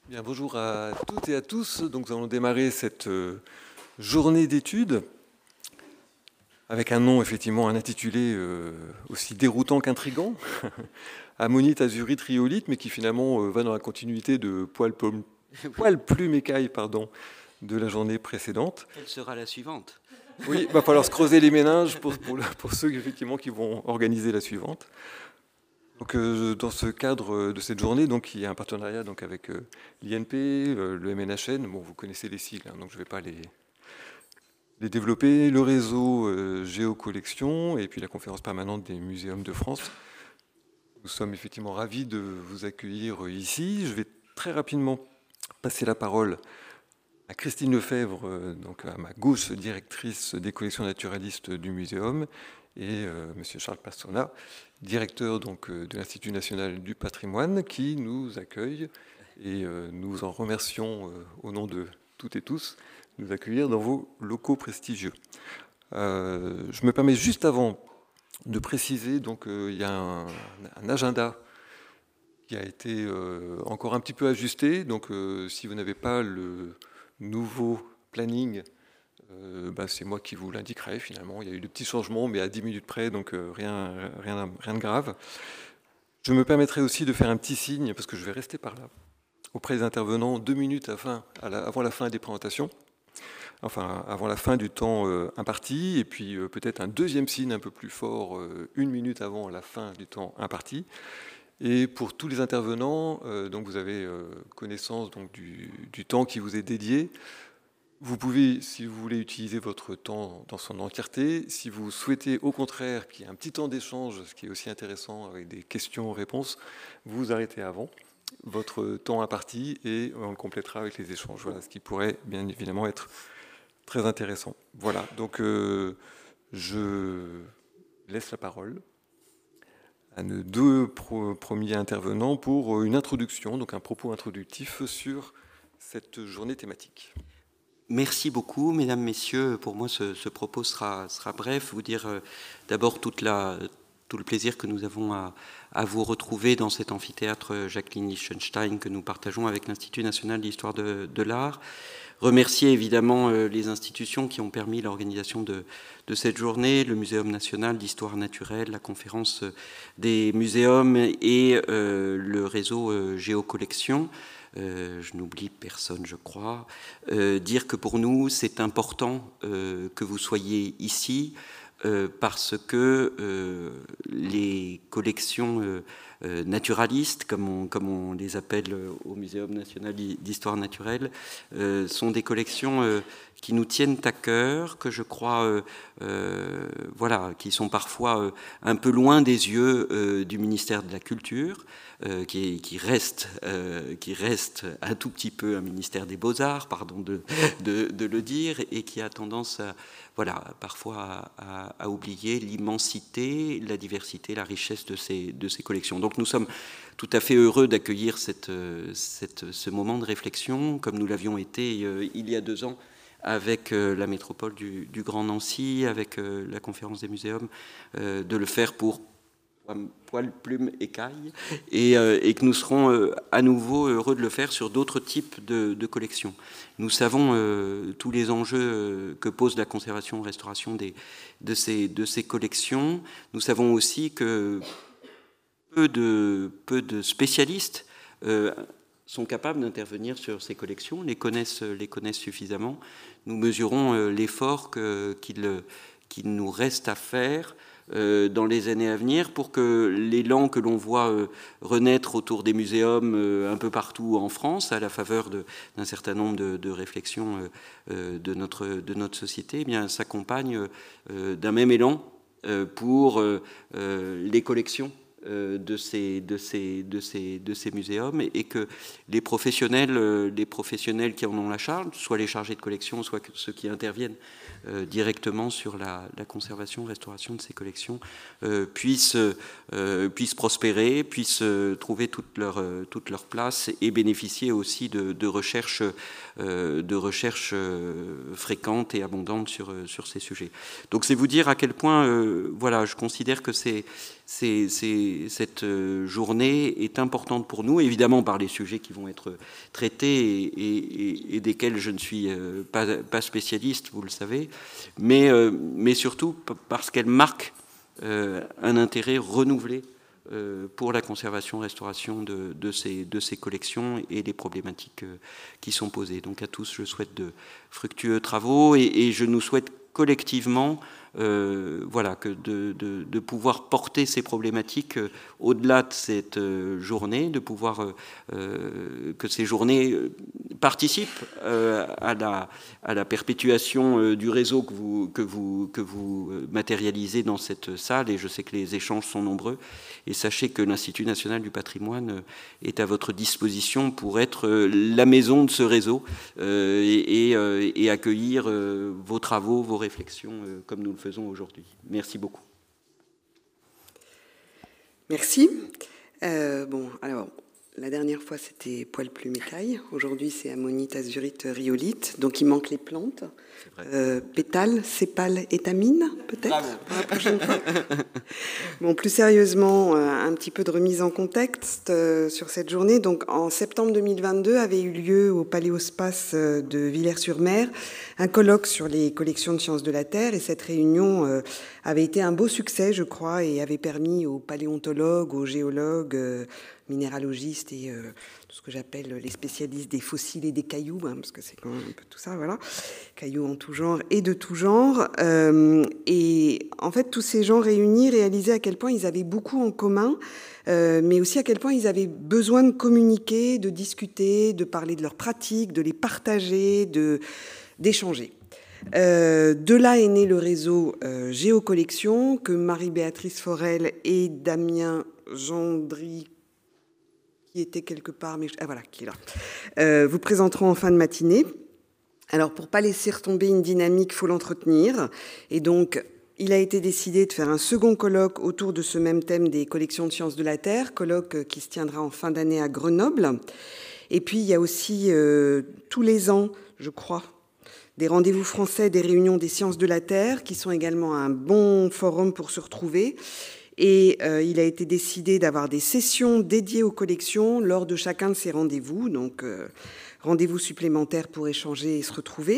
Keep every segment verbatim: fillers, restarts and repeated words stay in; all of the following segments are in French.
Bien, bonjour à toutes et à tous. Donc, nous allons démarrer cette euh, journée d'études avec un nom, effectivement, un intitulé euh, aussi déroutant qu'intrigant, Ammonite, azurite, rhyolite, mais qui finalement euh, va dans la continuité de Poil, Plume, Poil, Plume, Écaille, pardon, de la journée précédente. Quelle sera la suivante? Oui, il va falloir se creuser les méninges pour, pour, pour ceux effectivement, qui vont organiser la suivante. Donc, euh, dans ce cadre de cette journée, donc, il y a un partenariat donc, avec euh, l'I N P, euh, le M N H N. Bon, vous connaissez les sigles, hein, donc je ne vais pas les, les développer. Le réseau euh, Géocollection et puis la conférence permanente des muséums de France. Nous sommes effectivement ravis de vous accueillir ici. Je vais très rapidement passer la parole à Christine Lefebvre, euh, donc à ma gauche, directrice des collections naturalistes du muséum, et euh, Monsieur Charles Passona, directeur donc, euh, de l'Institut national du patrimoine, qui nous accueille, et euh, nous en remercions euh, au nom de toutes et tous, de nous accueillir dans vos locaux prestigieux. Euh, je me permets juste avant de préciser, donc euh, il y a un, un agenda qui a été euh, encore un petit peu ajusté, donc euh, si vous n'avez pas le nouveau planning, euh, ben c'est moi qui vous l'indiquerai finalement. Il y a eu de petits changements, mais à dix minutes près, donc euh, rien, rien, rien de grave. Je me permettrai aussi de faire un petit signe, parce que je vais rester par là, auprès des intervenants, deux minutes avant, à la, avant la fin des présentations, enfin avant la fin du temps euh, imparti, et puis euh, peut-être un deuxième signe un peu plus fort, euh, une minute avant la fin du temps imparti. Et pour tous les intervenants, euh, donc vous avez euh, connaissance donc, du, du temps qui vous est dédié. Vous pouvez, si vous voulez, utiliser votre temps dans son entièreté. Si vous souhaitez, au contraire, qu'il y ait un petit temps d'échange, ce qui est aussi intéressant avec des questions-réponses, vous vous arrêtez avant votre temps imparti et on le complétera avec les échanges. Voilà, ce qui pourrait bien évidemment être très intéressant. Voilà, donc euh, je laisse la parole à nos deux pro premiers intervenants pour une introduction, donc un propos introductif sur cette journée thématique. Merci beaucoup, mesdames, messieurs. Pour moi, ce, ce propos sera, sera bref. Vous dire euh, d'abord toute la, tout le plaisir que nous avons à, à vous retrouver dans cet amphithéâtre Jacqueline Liechtenstein que nous partageons avec l'Institut national d'histoire de, de l'art. Remercier évidemment euh, les institutions qui ont permis l'organisation de, de cette journée, le Muséum national d'histoire naturelle, la conférence des muséums et euh, le réseau euh, Géocollection. Euh, je n'oublie personne, je crois, euh, dire que pour nous, c'est important euh, que vous soyez ici euh, parce que euh, les collections euh, euh, naturalistes, comme on, comme on les appelle au Muséum national d'histoire naturelle, euh, sont des collections euh, qui nous tiennent à cœur, que je crois, euh, euh, voilà, qui sont parfois euh, un peu loin des yeux euh, du ministère de la Culture, euh, qui, qui, reste, euh, qui reste un tout petit peu un ministère des Beaux-Arts, pardon de, de, de le dire, et qui a tendance à, voilà, parfois à, à, à oublier l'immensité, la diversité, la richesse de ces, de ces collections. Donc nous sommes tout à fait heureux d'accueillir cette, cette, ce moment de réflexion, comme nous l'avions été euh, il y a deux ans, avec euh, la métropole du, du Grand Nancy, avec euh, la conférence des muséums, euh, de le faire pour Poil, Plume, Écaille, et, euh, et que nous serons euh, à nouveau heureux de le faire sur d'autres types de, de collections. Nous savons euh, tous les enjeux euh, que pose la conservation et restauration des, de, ces, de ces collections. Nous savons aussi que peu de, peu de spécialistes euh, sont capables d'intervenir sur ces collections, les connaissent, les connaissent suffisamment. Nous mesurons euh, l'effort que, qu'il, qu'il nous reste à faire euh, dans les années à venir pour que l'élan que l'on voit euh, renaître autour des muséums euh, un peu partout en France, à la faveur de, d'un certain nombre de, de réflexions euh, euh, de, notre, de notre société, eh bien, s'accompagne euh, d'un même élan euh, pour euh, euh, les collections de ces, de, ces, de, ces, de ces muséums, et que les professionnels, les professionnels qui en ont la charge, soit les chargés de collection, soit ceux qui interviennent euh, directement sur la, la conservation, restauration de ces collections, euh, puissent, euh, puissent prospérer, puissent trouver toute leur, toute leur place et bénéficier aussi de, de recherches, euh, de recherches fréquentes et abondantes sur, sur ces sujets. Donc c'est vous dire à quel point, euh, voilà, je considère que c'est, c'est, c'est ces, cette journée est importante pour nous, évidemment par les sujets qui vont être traités et, et, et desquels je ne suis pas, pas spécialiste, vous le savez, mais, mais surtout parce qu'elle marque un intérêt renouvelé pour la conservation-restauration de, de, ces, de ces collections et des problématiques qui sont posées. Donc à tous, je souhaite de fructueux travaux et, et je nous souhaite collectivement euh, voilà, que de, de, de pouvoir porter ces problématiques euh, au-delà de cette euh, journée, de pouvoir euh, que ces journées euh, participent euh, à, la, à la perpétuation euh, du réseau que vous, que, vous, que vous matérialisez dans cette salle, et je sais que les échanges sont nombreux, et sachez que l'Institut national du patrimoine est à votre disposition pour être la maison de ce réseau euh, et, et, euh, et accueillir euh, vos travaux, vos réflexions euh, comme nous le faisons aujourd'hui. Merci beaucoup. Merci. Euh, bon, alors, la dernière fois, c'était poil plume écaille. Aujourd'hui, c'est ammonite, azurite, rhyolite. Donc, il manque les plantes. Euh, pétales, sépales, étamines, peut-être, pour la prochaine fois. Bon, plus sérieusement, un petit peu de remise en contexte euh, sur cette journée. Donc, en septembre deux mille vingt-deux, avait eu lieu au Paléospace de Villers-sur-Mer un colloque sur les collections de sciences de la Terre. Et cette réunion euh, avait été un beau succès, je crois, et avait permis aux paléontologues, aux géologues, euh, minéralogistes et euh, tout ce que j'appelle les spécialistes des fossiles et des cailloux, hein, parce que c'est quand même un peu tout ça, voilà, cailloux en tout genre et de tout genre. Euh, et en fait, tous ces gens réunis réalisaient à quel point ils avaient beaucoup en commun, euh, mais aussi à quel point ils avaient besoin de communiquer, de discuter, de parler de leurs pratiques, de les partager, de, d'échanger. Euh, de là est né le réseau euh, Géocollection que Marie-Béatrice Forel et Damien Gendry, qui était quelque part, mais ah, voilà, qui est là, euh, vous présenteront en fin de matinée. Alors, pour ne pas laisser retomber une dynamique, il faut l'entretenir. Et donc, il a été décidé de faire un second colloque autour de ce même thème des collections de sciences de la Terre, colloque qui se tiendra en fin d'année à Grenoble. Et puis, il y a aussi euh, tous les ans, je crois, des rendez-vous français, des réunions des sciences de la Terre, qui sont également un bon forum pour se retrouver. Et euh, il a été décidé d'avoir des sessions dédiées aux collections lors de chacun de ces rendez-vous, donc euh, rendez-vous supplémentaires pour échanger et se retrouver.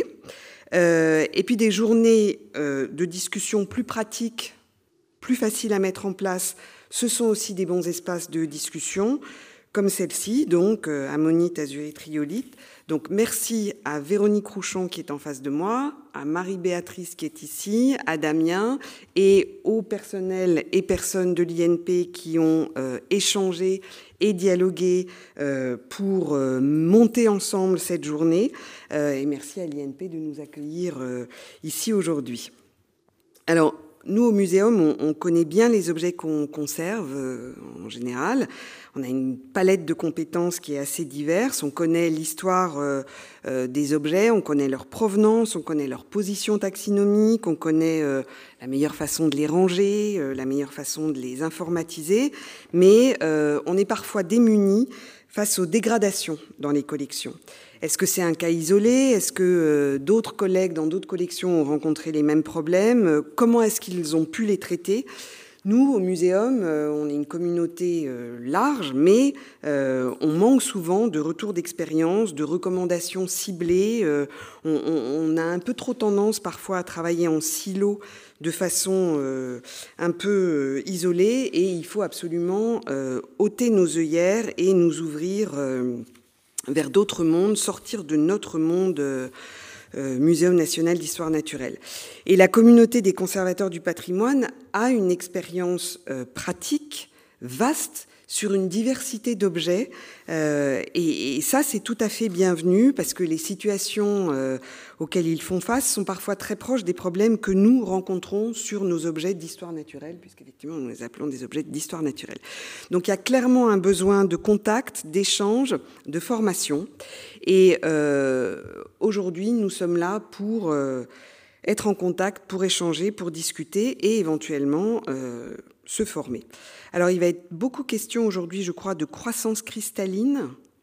Euh, et puis des journées euh, de discussion plus pratiques, plus faciles à mettre en place. Ce sont aussi des bons espaces de discussion, comme celle-ci, donc euh, ammonite, azurite, rhyolite. Donc merci à Véronique Rouchon qui est en face de moi, à Marie-Béatrice qui est ici, à Damien et au personnel et personnes de l'I N P qui ont euh, échangé et dialogué euh, pour euh, monter ensemble cette journée. Euh, et merci à l'I N P de nous accueillir euh, ici aujourd'hui. Alors, nous, au Muséum, on, on connaît bien les objets qu'on conserve euh, en général. On a une palette de compétences qui est assez diverse. On connaît l'histoire euh, euh, des objets, on connaît leur provenance, on connaît leur position taxinomique, on connaît euh, la meilleure façon de les ranger, euh, la meilleure façon de les informatiser. Mais euh, on est parfois démunis face aux dégradations dans les collections. Est-ce que c'est un cas isolé? Est-ce que euh, d'autres collègues dans d'autres collections ont rencontré les mêmes problèmes? Comment est-ce qu'ils ont pu les traiter? Nous, au Muséum, euh, on est une communauté euh, large, mais euh, on manque souvent de retours d'expérience, de recommandations ciblées. Euh, on, on, on a un peu trop tendance parfois à travailler en silo de façon euh, un peu euh, isolée, et il faut absolument euh, ôter nos œillères et nous ouvrir euh, vers d'autres mondes, sortir de notre monde euh, euh, Muséum national d'histoire naturelle. Et la communauté des conservateurs du patrimoine a une expérience euh, pratique, vaste, sur une diversité d'objets. Euh, et, et ça, c'est tout à fait bienvenu, parce que les situations euh, auxquelles ils font face sont parfois très proches des problèmes que nous rencontrons sur nos objets d'histoire naturelle, puisqu'effectivement, nous les appelons des objets d'histoire naturelle. Donc, il y a clairement un besoin de contact, d'échange, de formation. Et euh, aujourd'hui, nous sommes là pour euh, être en contact, pour échanger, pour discuter et éventuellement euh, se former. Alors, il va être beaucoup question aujourd'hui, je crois, de croissance cristalline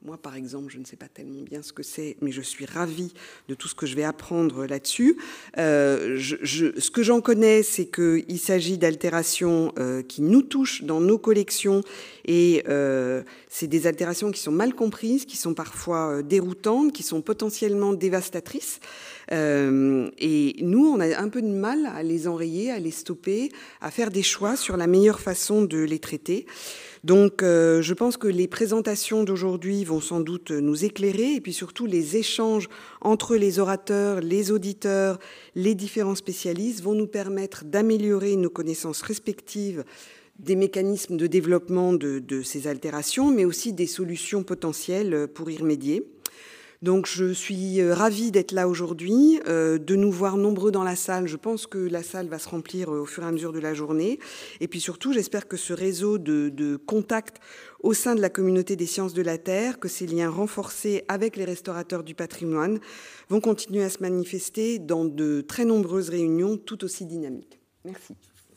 Moi, par exemple, je ne sais pas tellement bien ce que c'est, mais je suis ravie de tout ce que je vais apprendre là-dessus. Euh, je, je, ce que j'en connais, c'est qu'il s'agit d'altérations euh, qui nous touchent dans nos collections, et euh, c'est des altérations qui sont mal comprises, qui sont parfois déroutantes, qui sont potentiellement dévastatrices. Euh, et nous, on a un peu de mal à les enrayer, à les stopper, à faire des choix sur la meilleure façon de les traiter. Donc, euh, je pense que les présentations d'aujourd'hui vont sans doute nous éclairer, et puis surtout les échanges entre les orateurs, les auditeurs, les différents spécialistes vont nous permettre d'améliorer nos connaissances respectives des mécanismes de développement de, de ces altérations, mais aussi des solutions potentielles pour y remédier. Donc, je suis ravie d'être là aujourd'hui, euh, de nous voir nombreux dans la salle. Je pense que la salle va se remplir au fur et à mesure de la journée. Et puis surtout, j'espère que ce réseau de, de contacts au sein de la communauté des sciences de la Terre, que ces liens renforcés avec les restaurateurs du patrimoine vont continuer à se manifester dans de très nombreuses réunions tout aussi dynamiques. Merci.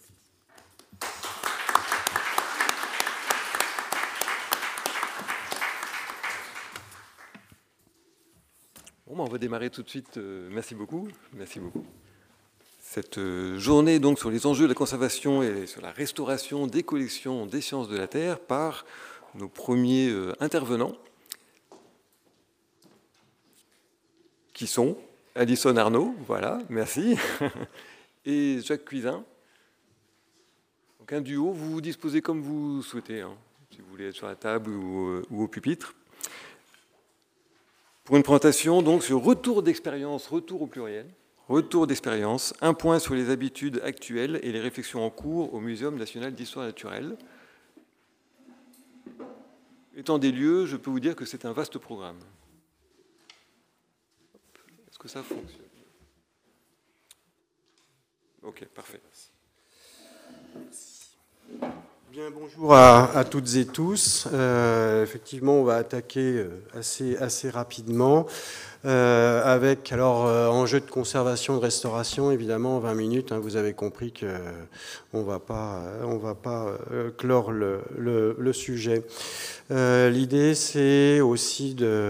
Bon, on va démarrer tout de suite. Merci beaucoup. Merci beaucoup. Cette journée donc sur les enjeux de la conservation et sur la restauration des collections des sciences de la Terre par nos premiers intervenants, qui sont Alison Arnaud, voilà, merci, et Jacques Cuisin. Donc un duo, vous vous disposez comme vous souhaitez, hein, si vous voulez être sur la table ou, ou au pupitre. Pour une présentation donc sur retour d'expérience, retour au pluriel, retour d'expérience, un point sur les habitudes actuelles et les réflexions en cours au Muséum national d'histoire naturelle. Étant des lieux, je peux vous dire que c'est un vaste programme. Est-ce que ça fonctionne? Ok, parfait. Bien, bonjour à, à toutes et tous. Euh, effectivement, on va attaquer assez, assez rapidement euh, avec, alors, euh, enjeu de conservation, de restauration, évidemment, en vingt minutes. Hein, vous avez compris qu'on ne va pas, on va pas euh, clore le, le, le sujet. Euh, l'idée, c'est aussi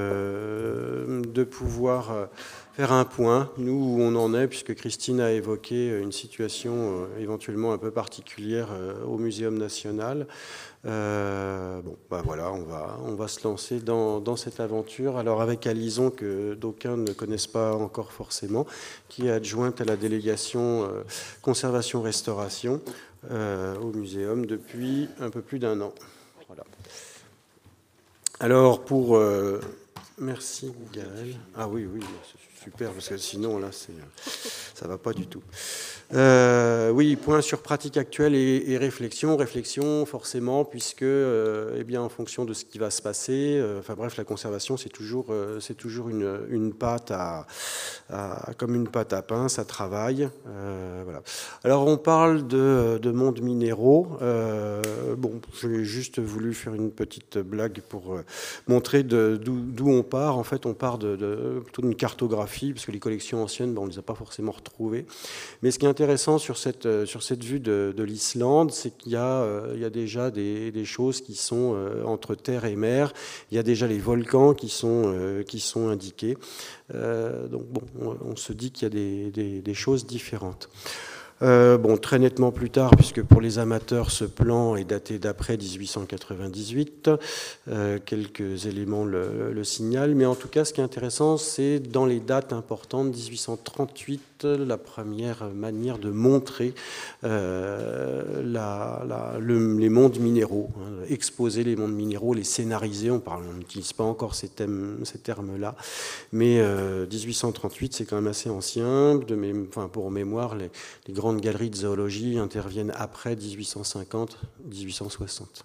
de, de pouvoir euh, faire un point, nous, où on en est, puisque Christine a évoqué une situation euh, éventuellement un peu particulière euh, au Muséum national. Euh, bon, ben voilà, on va, on va se lancer dans, dans cette aventure. Alors avec Alison, que d'aucuns ne connaissent pas encore forcément, qui est adjointe à la délégation euh, conservation-restauration euh, au Muséum depuis un peu plus d'un an. Voilà. Alors pour... Euh, merci Gaël. Ah oui, oui, c'est super, parce que sinon là, c'est, ça ne va pas du tout. Euh, oui, point sur pratique actuelle et, et réflexion. Réflexion, forcément, puisque, euh, eh bien, en fonction de ce qui va se passer, euh, enfin bref, la conservation, c'est toujours, euh, c'est toujours une, une pâte à, à, comme une pâte à pain, ça travaille. Euh, voilà. Alors, on parle de, de mondes minéraux. Euh, bon, j'ai juste voulu faire une petite blague pour euh, montrer de, d'où, d'où on part. En fait, on part de, de, plutôt d'une cartographie, parce que les collections anciennes, ben, on ne les a pas forcément retrouvées. Mais ce qui est intéressant sur cette, sur cette vue de, de l'Islande, c'est qu'il y a, euh, il y a déjà des, des choses qui sont euh, entre terre et mer. Il y a déjà les volcans qui sont, euh, qui sont indiqués. Euh, donc bon, on, on se dit qu'il y a des, des, des choses différentes. Euh, bon, très nettement plus tard, puisque pour les amateurs, ce plan est daté d'après dix-huit cent quatre-vingt-dix-huit. Euh, quelques éléments le, le signalent. Mais en tout cas, ce qui est intéressant, c'est dans les dates importantes, dix-huit cent trente-huit, la première manière de montrer euh, la, la, le, les mondes minéraux, hein, exposer les mondes minéraux, les scénariser. On parle, on n'utilise pas encore ces, thèmes, ces termes-là. Mais euh, dix-huit cent trente-huit, c'est quand même assez ancien. De mes, enfin, pour mémoire, les, les grandes grandes galeries de zoologie interviennent après dix-huit cent cinquante dix-huit cent soixante.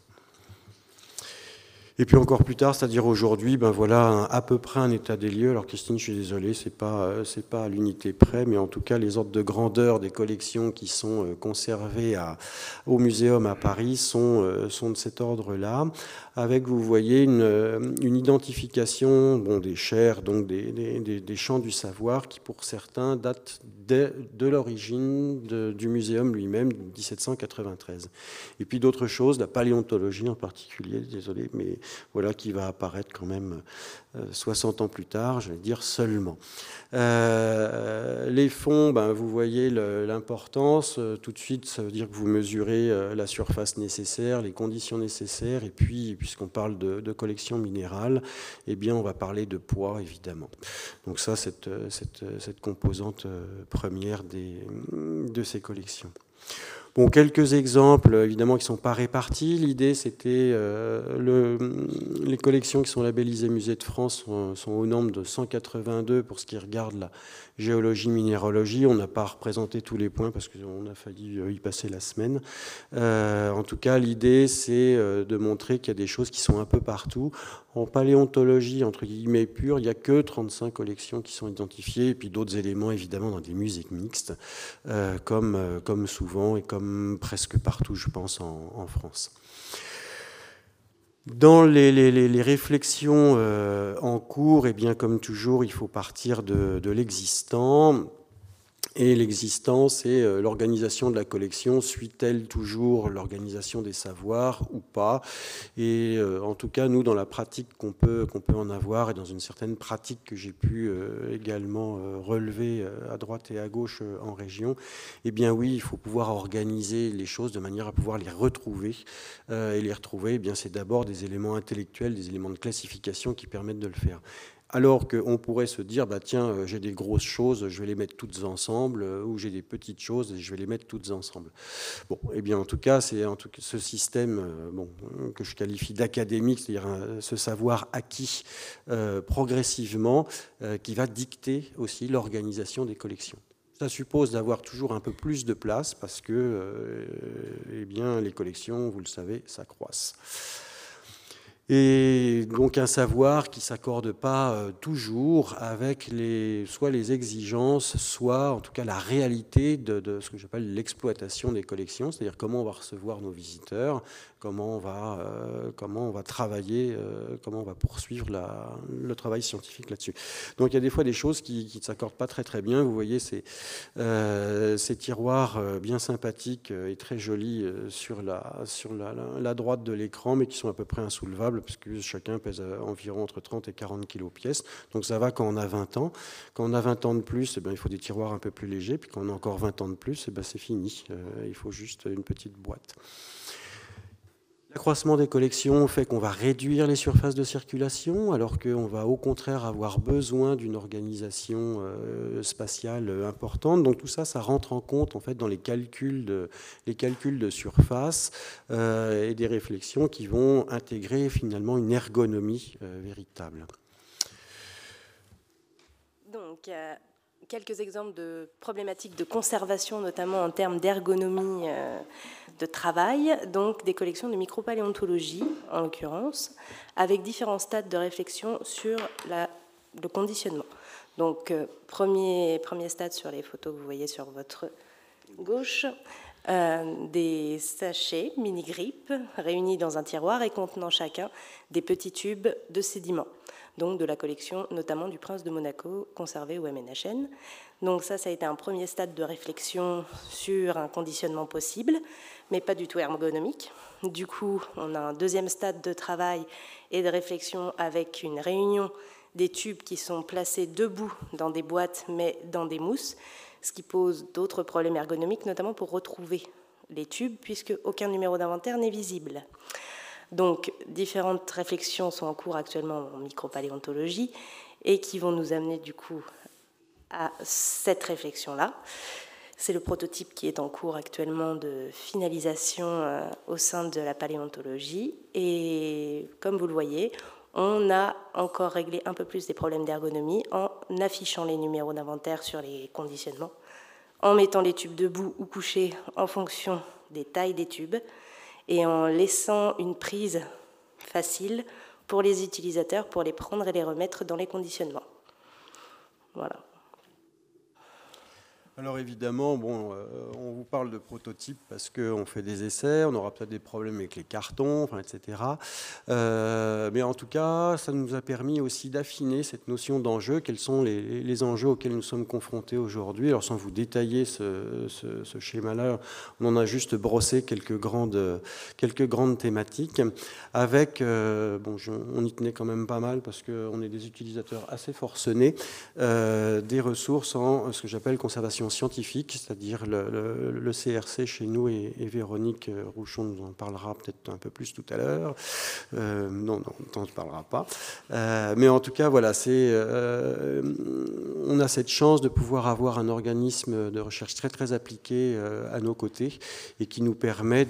Et puis encore plus tard, c'est-à-dire aujourd'hui, ben voilà un, à peu près un état des lieux. Alors Christine, je suis désolé, c'est pas c'est pas à l'unité près, mais en tout cas les ordres de grandeur des collections qui sont conservées à, au muséum à Paris sont sont de cet ordre-là. Avec, vous voyez, une, une identification bon, des chaires, donc des, des, des champs du savoir, qui pour certains datent de, de l'origine de, du muséum lui-même, dix-sept cent quatre-vingt-treize. Et puis d'autres choses, la paléontologie en particulier, désolé, mais voilà, qui va apparaître quand même euh, soixante ans plus tard, je vais dire seulement. Euh, les fonds, ben, vous voyez le, l'importance. Euh, tout de suite, ça veut dire que vous mesurez euh, la surface nécessaire, les conditions nécessaires, et puis, puisqu'on parle de, de collection minérale, eh bien, on va parler de poids, évidemment. Donc ça, cette, cette, cette composante première des, de ces collections. Bon, quelques exemples, évidemment, qui ne sont pas répartis. L'idée, c'était euh, le, les collections qui sont labellisées Musée de France sont, sont au nombre de cent quatre-vingt-deux pour ce qui regarde la géologie, minéralogie. On n'a pas représenté tous les points parce qu'on a failli y passer la semaine. Euh, en tout cas, l'idée, c'est de montrer qu'il y a des choses qui sont un peu partout. En paléontologie, entre guillemets, pure, il n'y a que trente-cinq collections qui sont identifiées, et puis d'autres éléments, évidemment, dans des musées mixtes, euh, comme, euh, comme souvent et comme presque partout, je pense, en, en France. Dans les, les, les réflexions euh, en cours, eh bien, comme toujours, il faut partir de, de l'existant. Et l'existant, c'est l'organisation de la collection. Suit-elle toujours l'organisation des savoirs ou pas? Et euh, en tout cas, nous, dans la pratique qu'on peut, qu'on peut en avoir, et dans une certaine pratique que j'ai pu euh, également euh, relever euh, à droite et à gauche euh, en région, eh bien oui, il faut pouvoir organiser les choses de manière à pouvoir les retrouver. Euh, et les retrouver, eh bien, c'est d'abord des éléments intellectuels, des éléments de classification qui permettent de le faire. Alors qu'on pourrait se dire, bah tiens, j'ai des grosses choses, je vais les mettre toutes ensemble, ou j'ai des petites choses, et je vais les mettre toutes ensemble. Bon, eh bien, en tout cas, c'est en tout cas ce système, bon, que je qualifie d'académique, c'est-à-dire ce savoir acquis euh, progressivement, euh, qui va dicter aussi l'organisation des collections. Ça suppose d'avoir toujours un peu plus de place, parce que, euh, eh bien, les collections, vous le savez, s'accroissent. Et donc un savoir qui ne s'accorde pas euh, toujours avec les, soit les exigences, soit en tout cas la réalité de, de ce que j'appelle l'exploitation des collections, c'est-à-dire comment on va recevoir nos visiteurs, comment on va, euh, comment on va travailler, euh, comment on va poursuivre la, le travail scientifique là-dessus. Donc il y a des fois des choses qui, qui ne s'accordent pas très très bien. Vous voyez ces, euh, ces tiroirs bien sympathiques et très jolis sur, la, sur la, la, la droite de l'écran, mais qui sont à peu près insoulevables, parce que chacun pèse environ entre trente et quarante kilos pièce. Donc ça va quand on a vingt ans. Quand on a vingt ans de plus, eh bien, il faut des tiroirs un peu plus légers. Puis quand on a encore vingt ans de plus, eh bien, c'est fini. Euh, il faut juste une petite boîte. L'accroissement des collections fait qu'on va réduire les surfaces de circulation, alors qu'on va au contraire avoir besoin d'une organisation euh, spatiale importante. Donc tout ça, ça rentre en compte en fait dans les calculs de, les calculs de surface euh, et des réflexions qui vont intégrer finalement une ergonomie euh, véritable. Donc, euh... quelques exemples de problématiques de conservation, notamment en termes d'ergonomie euh, de travail, donc des collections de micropaléontologie, en l'occurrence, avec différents stades de réflexion sur la, le conditionnement. Donc, euh, premier, premier stade sur les photos que vous voyez sur votre gauche, euh, des sachets mini-grippes réunis dans un tiroir et contenant chacun des petits tubes de sédiments, donc de la collection notamment du Prince de Monaco, conservé au M N H N. Donc ça, ça a été un premier stade de réflexion sur un conditionnement possible, mais pas du tout ergonomique. Du coup, on a un deuxième stade de travail et de réflexion avec une réunion des tubes qui sont placés debout dans des boîtes, mais dans des mousses, ce qui pose d'autres problèmes ergonomiques, notamment pour retrouver les tubes, puisque aucun numéro d'inventaire n'est visible. Donc, différentes réflexions sont en cours actuellement en micropaléontologie et qui vont nous amener du coup à cette réflexion-là. C'est le prototype qui est en cours actuellement de finalisation euh, au sein de la paléontologie. Et comme vous le voyez, on a encore réglé un peu plus des problèmes d'ergonomie en affichant les numéros d'inventaire sur les conditionnements, en mettant les tubes debout ou couchés en fonction des tailles des tubes, et en laissant une prise facile pour les utilisateurs pour les prendre et les remettre dans les conditionnements. Voilà. Alors évidemment, bon, euh, on vous parle de prototypes parce qu'on fait des essais, on aura peut-être des problèmes avec les cartons, enfin, et cetera. Euh, mais en tout cas, ça nous a permis aussi d'affiner cette notion d'enjeu. Quels sont les, les enjeux auxquels nous sommes confrontés aujourd'hui? Alors sans vous détailler ce, ce, ce schéma-là, on en a juste brossé quelques grandes, quelques grandes thématiques avec, euh, bon, je, on y tenait quand même pas mal parce qu'on est des utilisateurs assez forcenés, euh, des ressources en ce que j'appelle conservation scientifique, c'est-à-dire le, le, le C R C chez nous, et, et Véronique Rouchon nous en parlera peut-être un peu plus tout à l'heure. Euh, non, non, on ne parlera pas. Euh, mais en tout cas, voilà, c'est, euh, on a cette chance de pouvoir avoir un organisme de recherche très très appliqué euh, à nos côtés et qui nous permet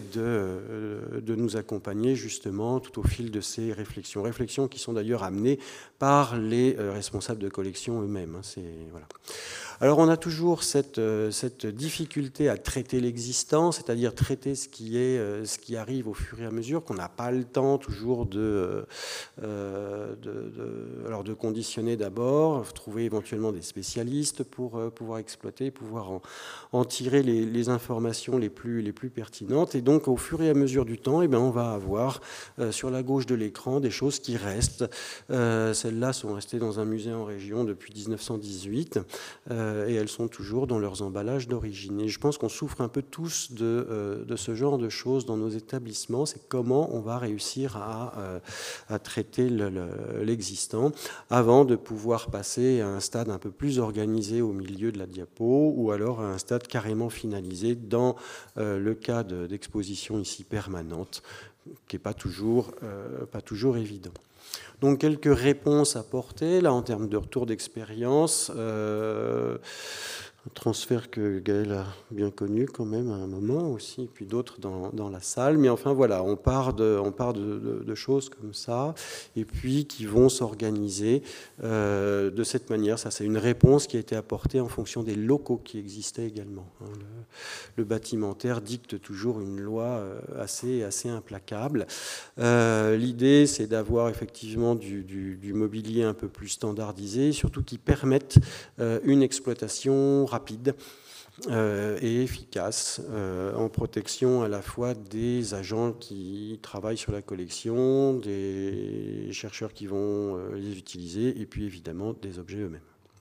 de, de nous accompagner justement tout au fil de ces réflexions. Réflexions qui sont d'ailleurs amenées par les responsables de collection eux-mêmes. Hein, c'est, voilà. Alors on a toujours cette, cette difficulté à traiter l'existant, c'est-à-dire traiter ce qui, est, ce qui arrive au fur et à mesure, qu'on n'a pas le temps toujours de, euh, de, de, alors de conditionner d'abord, trouver éventuellement des spécialistes pour pouvoir exploiter, pouvoir en, en tirer les, les informations les plus, les plus pertinentes. Et donc au fur et à mesure du temps, eh bien, on va avoir euh, sur la gauche de l'écran des choses qui restent. Euh, celles-là sont restées dans un musée en région depuis dix-neuf cent dix-huit. Euh, et elles sont toujours dans leurs emballages d'origine. Et je pense qu'on souffre un peu tous de, euh, de ce genre de choses dans nos établissements, c'est comment on va réussir à, euh, à traiter le, le, l'existant avant de pouvoir passer à un stade un peu plus organisé au milieu de la diapo, ou alors à un stade carrément finalisé dans euh, le cas de, d'exposition ici permanente, qui n'est pas toujours, euh, pas toujours évident. Donc quelques réponses apportées, là en termes de retour d'expérience, euh, un transfert que Gaël a bien connu quand même à un moment aussi, et puis d'autres dans, dans la salle. Mais enfin voilà, on part de, on part de, de, de choses comme ça, et puis qui vont s'organiser euh, de cette manière. Ça, c'est une réponse qui a été apportée en fonction des locaux qui existaient également. Hein. Le, le bâtimentaire dicte toujours une loi assez, assez implacable. Euh, l'idée, c'est d'avoir effectivement du, du, du mobilier un peu plus standardisé, surtout qui permette euh, une exploitation rapide euh, et efficace, euh, en protection à la fois des agents qui travaillent sur la collection, des chercheurs qui vont euh, les utiliser, et puis évidemment des objets eux-mêmes.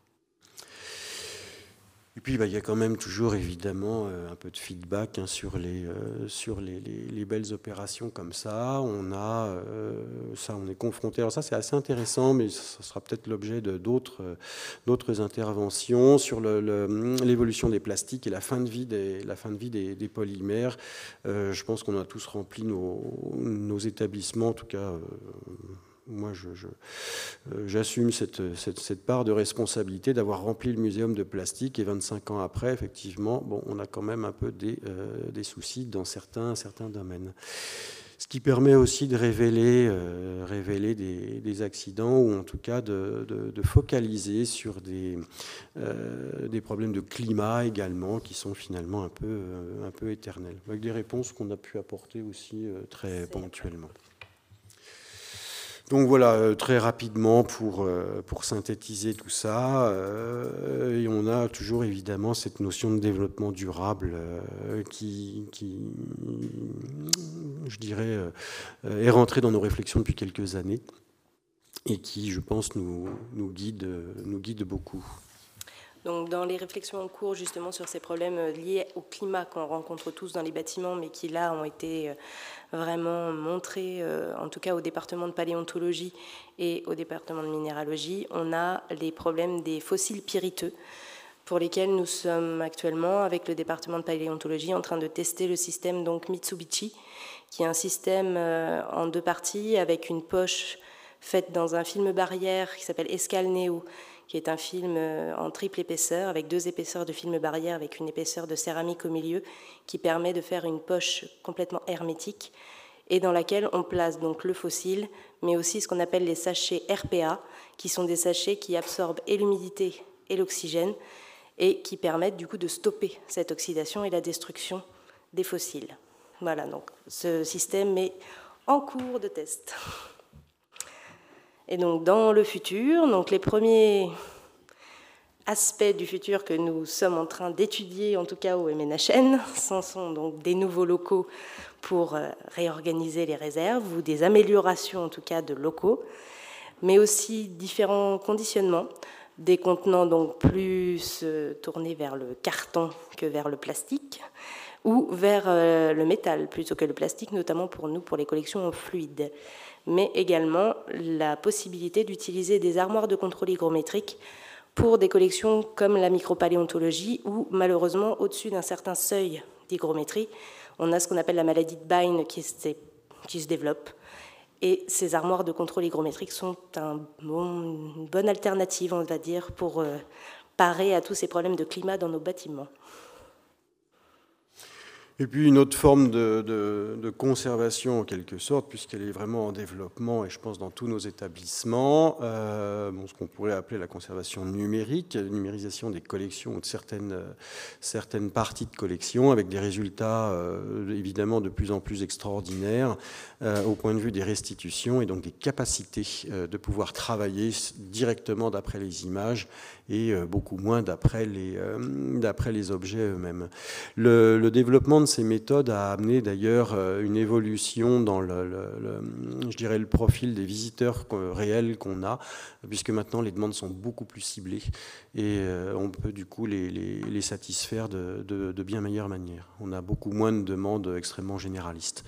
Et puis, bah, il y a quand même toujours, évidemment, euh, un peu de feedback hein, sur, les, euh, sur les, les, les belles opérations comme ça. On a, euh, ça, on est confronté. Alors ça, c'est assez intéressant, mais ça sera peut-être l'objet de d'autres, euh, d'autres interventions sur le, le, l'évolution des plastiques et la fin de vie des, la fin de vie des, des polymères. Euh, je pense qu'on a tous rempli nos, nos établissements, en tout cas. Euh, Moi, je, je, euh, j'assume cette, cette, cette part de responsabilité d'avoir rempli le muséum de plastique, et vingt-cinq ans après, effectivement, bon, on a quand même un peu des, euh, des soucis dans certains, certains domaines. Ce qui permet aussi de révéler, euh, révéler des, des accidents, ou en tout cas de, de, de focaliser sur des, euh, des problèmes de climat également, qui sont finalement un peu, euh, un peu éternels, avec des réponses qu'on a pu apporter aussi euh, très ponctuellement. Donc voilà, très rapidement pour, pour synthétiser tout ça, euh, et on a toujours évidemment cette notion de développement durable euh, qui, qui, je dirais, euh, est rentrée dans nos réflexions depuis quelques années et qui, je pense, nous, nous, guide, nous guide beaucoup. Donc, dans les réflexions en cours justement sur ces problèmes liés au climat qu'on rencontre tous dans les bâtiments, mais qui là ont été vraiment montrés, en tout cas au département de paléontologie et au département de minéralogie, on a les problèmes des fossiles pyriteux, pour lesquels nous sommes actuellement, avec le département de paléontologie, en train de tester le système donc Mitsubishi, qui est un système en deux parties, avec une poche faite dans un film barrière qui s'appelle Escale Neo, qui est un film en triple épaisseur, avec deux épaisseurs de film barrière, avec une épaisseur de céramique au milieu, qui permet de faire une poche complètement hermétique, et dans laquelle on place donc le fossile, mais aussi ce qu'on appelle les sachets R P A, qui sont des sachets qui absorbent et l'humidité et l'oxygène, et qui permettent du coup de stopper cette oxydation et la destruction des fossiles. Voilà, donc ce système est en cours de test. Et donc, dans le futur, donc les premiers aspects du futur que nous sommes en train d'étudier, en tout cas au M N H N. Ce sont donc des nouveaux locaux pour réorganiser les réserves, ou des améliorations en tout cas de locaux, mais aussi différents conditionnements, des contenants donc plus tournés vers le carton que vers le plastique, ou vers le métal plutôt que le plastique, notamment pour nous, pour les collections en fluide, mais également la possibilité d'utiliser des armoires de contrôle hygrométrique pour des collections comme la micropaléontologie, où malheureusement, au-dessus d'un certain seuil d'hygrométrie, on a ce qu'on appelle la maladie de Bein qui se, qui se développe. Et ces armoires de contrôle hygrométrique sont un bon, une bonne alternative, on va dire, pour euh, parer à tous ces problèmes de climat dans nos bâtiments. Et puis une autre forme de, de, de conservation en quelque sorte, puisqu'elle est vraiment en développement, et je pense dans tous nos établissements, euh, bon, ce qu'on pourrait appeler la conservation numérique, la numérisation des collections ou de certaines, euh, certaines parties de collections, avec des résultats euh, évidemment de plus en plus extraordinaires euh, au point de vue des restitutions et donc des capacités euh, de pouvoir travailler directement d'après les images et euh, beaucoup moins d'après les, euh, d'après les objets eux-mêmes. Le, le développement de ces méthodes a amené d'ailleurs une évolution dans le, le, le, je dirais le profil des visiteurs réels qu'on a, puisque maintenant les demandes sont beaucoup plus ciblées et on peut du coup les, les, les satisfaire de, de, de bien meilleure manière. On a beaucoup moins de demandes extrêmement généralistes.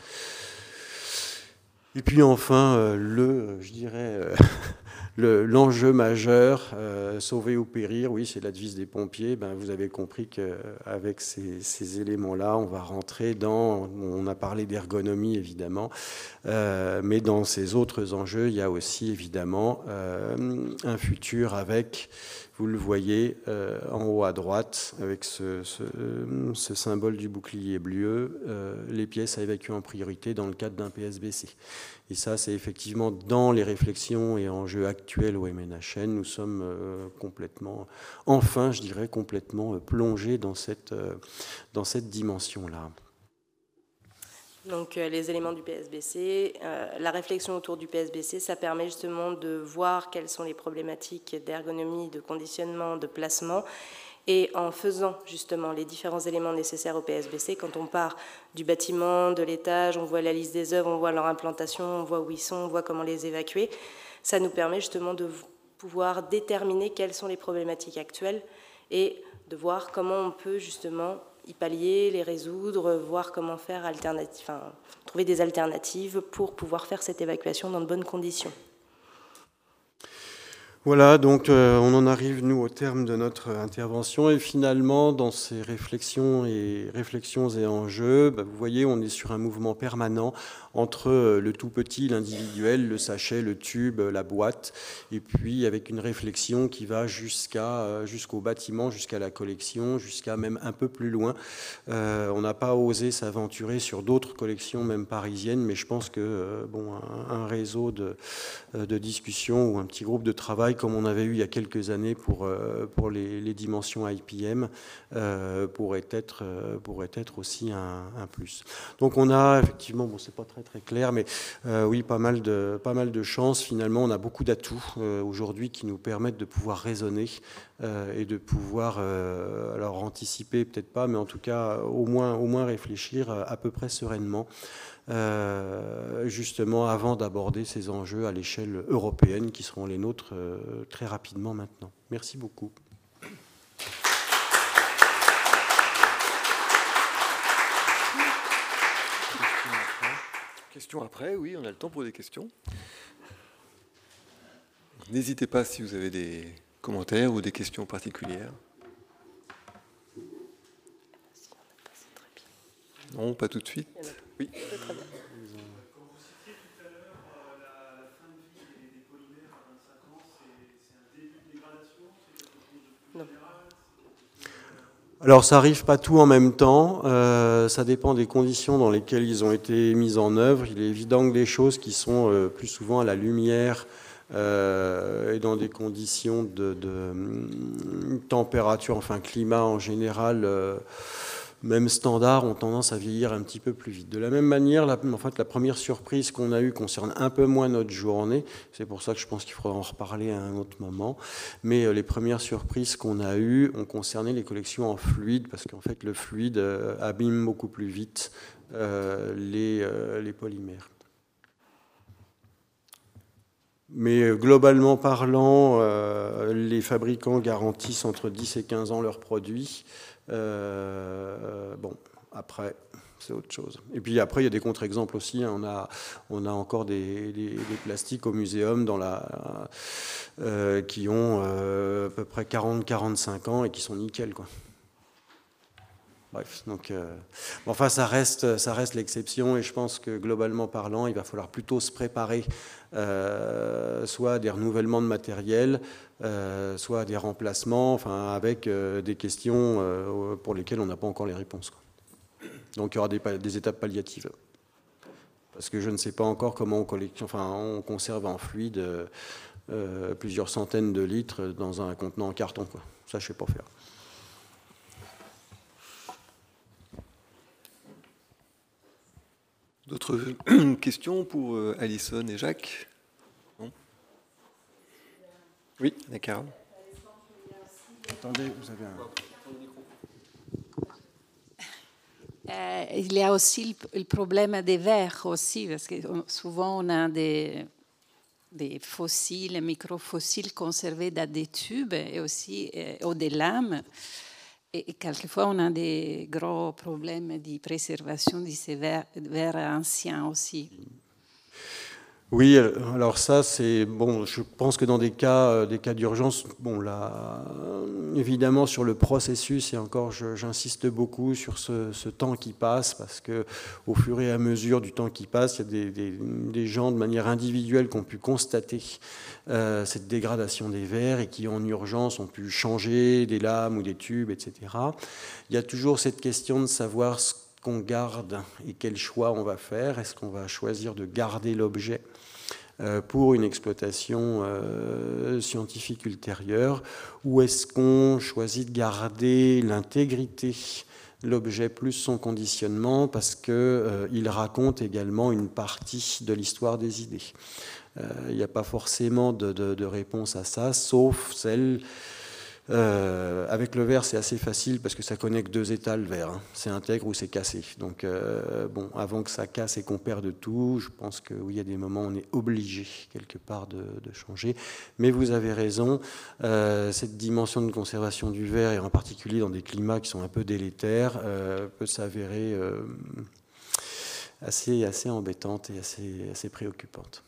Et puis enfin, le, je dirais, le, l'enjeu majeur, euh, sauver ou périr, oui, c'est la devise des pompiers. Ben, vous avez compris qu'avec ces, ces éléments-là, on va rentrer dans, on a parlé d'ergonomie évidemment, euh, mais dans ces autres enjeux, il y a aussi évidemment euh, un futur avec, vous le voyez euh, en haut à droite, avec ce, ce, ce symbole du bouclier bleu, euh, les pièces à évacuer en priorité dans le cadre d'un P S B C. Et ça, c'est effectivement dans les réflexions et enjeux actuels au M N H N, nous sommes euh, complètement, enfin, je dirais, complètement plongés dans cette, euh, dans cette dimension-là. Donc euh, les éléments du P S B C, euh, la réflexion autour du P S B C, ça permet justement de voir quelles sont les problématiques d'ergonomie, de conditionnement, de placement. Et en faisant justement les différents éléments nécessaires au P S B C, quand on part du bâtiment, de l'étage, on voit la liste des œuvres, on voit leur implantation, on voit où ils sont, on voit comment les évacuer, ça nous permet justement de pouvoir déterminer quelles sont les problématiques actuelles et de voir comment on peut justement y pallier, les résoudre, voir comment faire alternative, enfin, trouver des alternatives pour pouvoir faire cette évacuation dans de bonnes conditions. Voilà, donc euh, on en arrive, nous, au terme de notre intervention. Et finalement, dans ces réflexions et, réflexions et enjeux, bah, vous voyez, on est sur un mouvement permanent entre le tout petit, l'individuel, le sachet, le tube, la boîte, et puis avec une réflexion qui va jusqu'à, jusqu'au bâtiment, jusqu'à la collection, jusqu'à même un peu plus loin. Euh, on n'a pas osé s'aventurer sur d'autres collections, même parisiennes, mais je pense que euh, bon, un, un réseau de, de discussion ou un petit groupe de travail, comme on avait eu il y a quelques années pour, euh, pour les, les dimensions I P M, euh, pourrait, être, euh, pourrait être aussi un, un plus. Donc on a effectivement, bon, c'est pas très très clair, mais euh, oui, pas mal de pas mal de chances. Finalement, on a beaucoup d'atouts euh, aujourd'hui qui nous permettent de pouvoir raisonner euh, et de pouvoir, euh, alors anticiper peut-être pas, mais en tout cas au moins au moins réfléchir à peu près sereinement, euh, justement avant d'aborder ces enjeux à l'échelle européenne qui seront les nôtres euh, très rapidement maintenant. Merci beaucoup. Questions après, oui, on a le temps pour des questions. N'hésitez pas si vous avez des commentaires ou des questions particulières. Non, pas tout de suite. Oui. Très bien. Alors ça n'arrive pas tout en même temps, euh, ça dépend des conditions dans lesquelles ils ont été mis en œuvre. Il est évident que des choses qui sont euh, plus souvent à la lumière euh, et dans des conditions de, de température, enfin climat en général, euh, même standard, ont tendance à vieillir un petit peu plus vite. De la même manière, la, en fait, la première surprise qu'on a eue concerne un peu moins notre journée. C'est pour ça que je pense qu'il faudra en reparler à un autre moment. Mais euh, les premières surprises qu'on a eues ont concerné les collections en fluide, parce qu'en fait, le fluide euh, abîme beaucoup plus vite euh, les, euh, les polymères. Mais globalement parlant, euh, les fabricants garantissent entre dix et quinze ans leurs produits. Euh, bon, après, c'est autre chose. Et puis après, il y a des contre-exemples aussi. On a, on a encore des, des, des plastiques au muséum dans la, euh, qui ont euh, à peu près quarante à quarante-cinq ans et qui sont nickel, quoi. Bref, donc, euh, enfin, ça reste, ça reste l'exception, et je pense que globalement parlant, il va falloir plutôt se préparer euh, soit à des renouvellements de matériel, euh, soit à des remplacements, enfin, avec euh, des questions euh, pour lesquelles on n'a pas encore les réponses, quoi. Donc, il y aura des, des étapes palliatives. Parce que je ne sais pas encore comment on, collecte, enfin, on conserve en fluide euh, euh, plusieurs centaines de litres dans un contenant en carton, quoi. Ça, je ne sais pas faire. D'autres questions pour Alison et Jacques? Non? Oui, d'accord. Attendez, vous avez un... Euh, il y a aussi le, le problème des verres aussi, parce que souvent on a des, des fossiles, microfossiles conservés dans des tubes et aussi euh, ou des lames. Et, et quelquefois on a des gros problèmes de préservation de ces verres, verres anciens aussi. Oui, alors ça, c'est bon. Je pense que dans des cas, des cas d'urgence, bon, là, évidemment, sur le processus, et encore, je, j'insiste beaucoup sur ce, ce temps qui passe, parce que au fur et à mesure du temps qui passe, il y a des, des, des gens de manière individuelle qui ont pu constater euh, cette dégradation des verres et qui, en urgence, ont pu changer des lames ou des tubes, et cetera. Il y a toujours cette question de savoir ce qu'on garde et quel choix on va faire. Est-ce qu'on va choisir de garder l'objet pour une exploitation euh, scientifique ultérieure, ou est-ce qu'on choisit de garder l'intégrité de l'objet plus son conditionnement parce qu'il euh, raconte également une partie de l'histoire des idées. Il euh, n'y a pas forcément de, de, de réponse à ça, sauf celle... Euh, avec le verre, c'est assez facile parce que ça connecte deux états, le verre. Hein. C'est intègre ou c'est cassé. Donc, euh, bon, avant que ça casse et qu'on perde tout, je pense que oui, il y a des moments où on est obligé quelque part de, de changer. Mais vous avez raison, euh, cette dimension de conservation du verre, et en particulier dans des climats qui sont un peu délétères, euh, peut s'avérer euh, assez, assez embêtante et assez, assez préoccupante.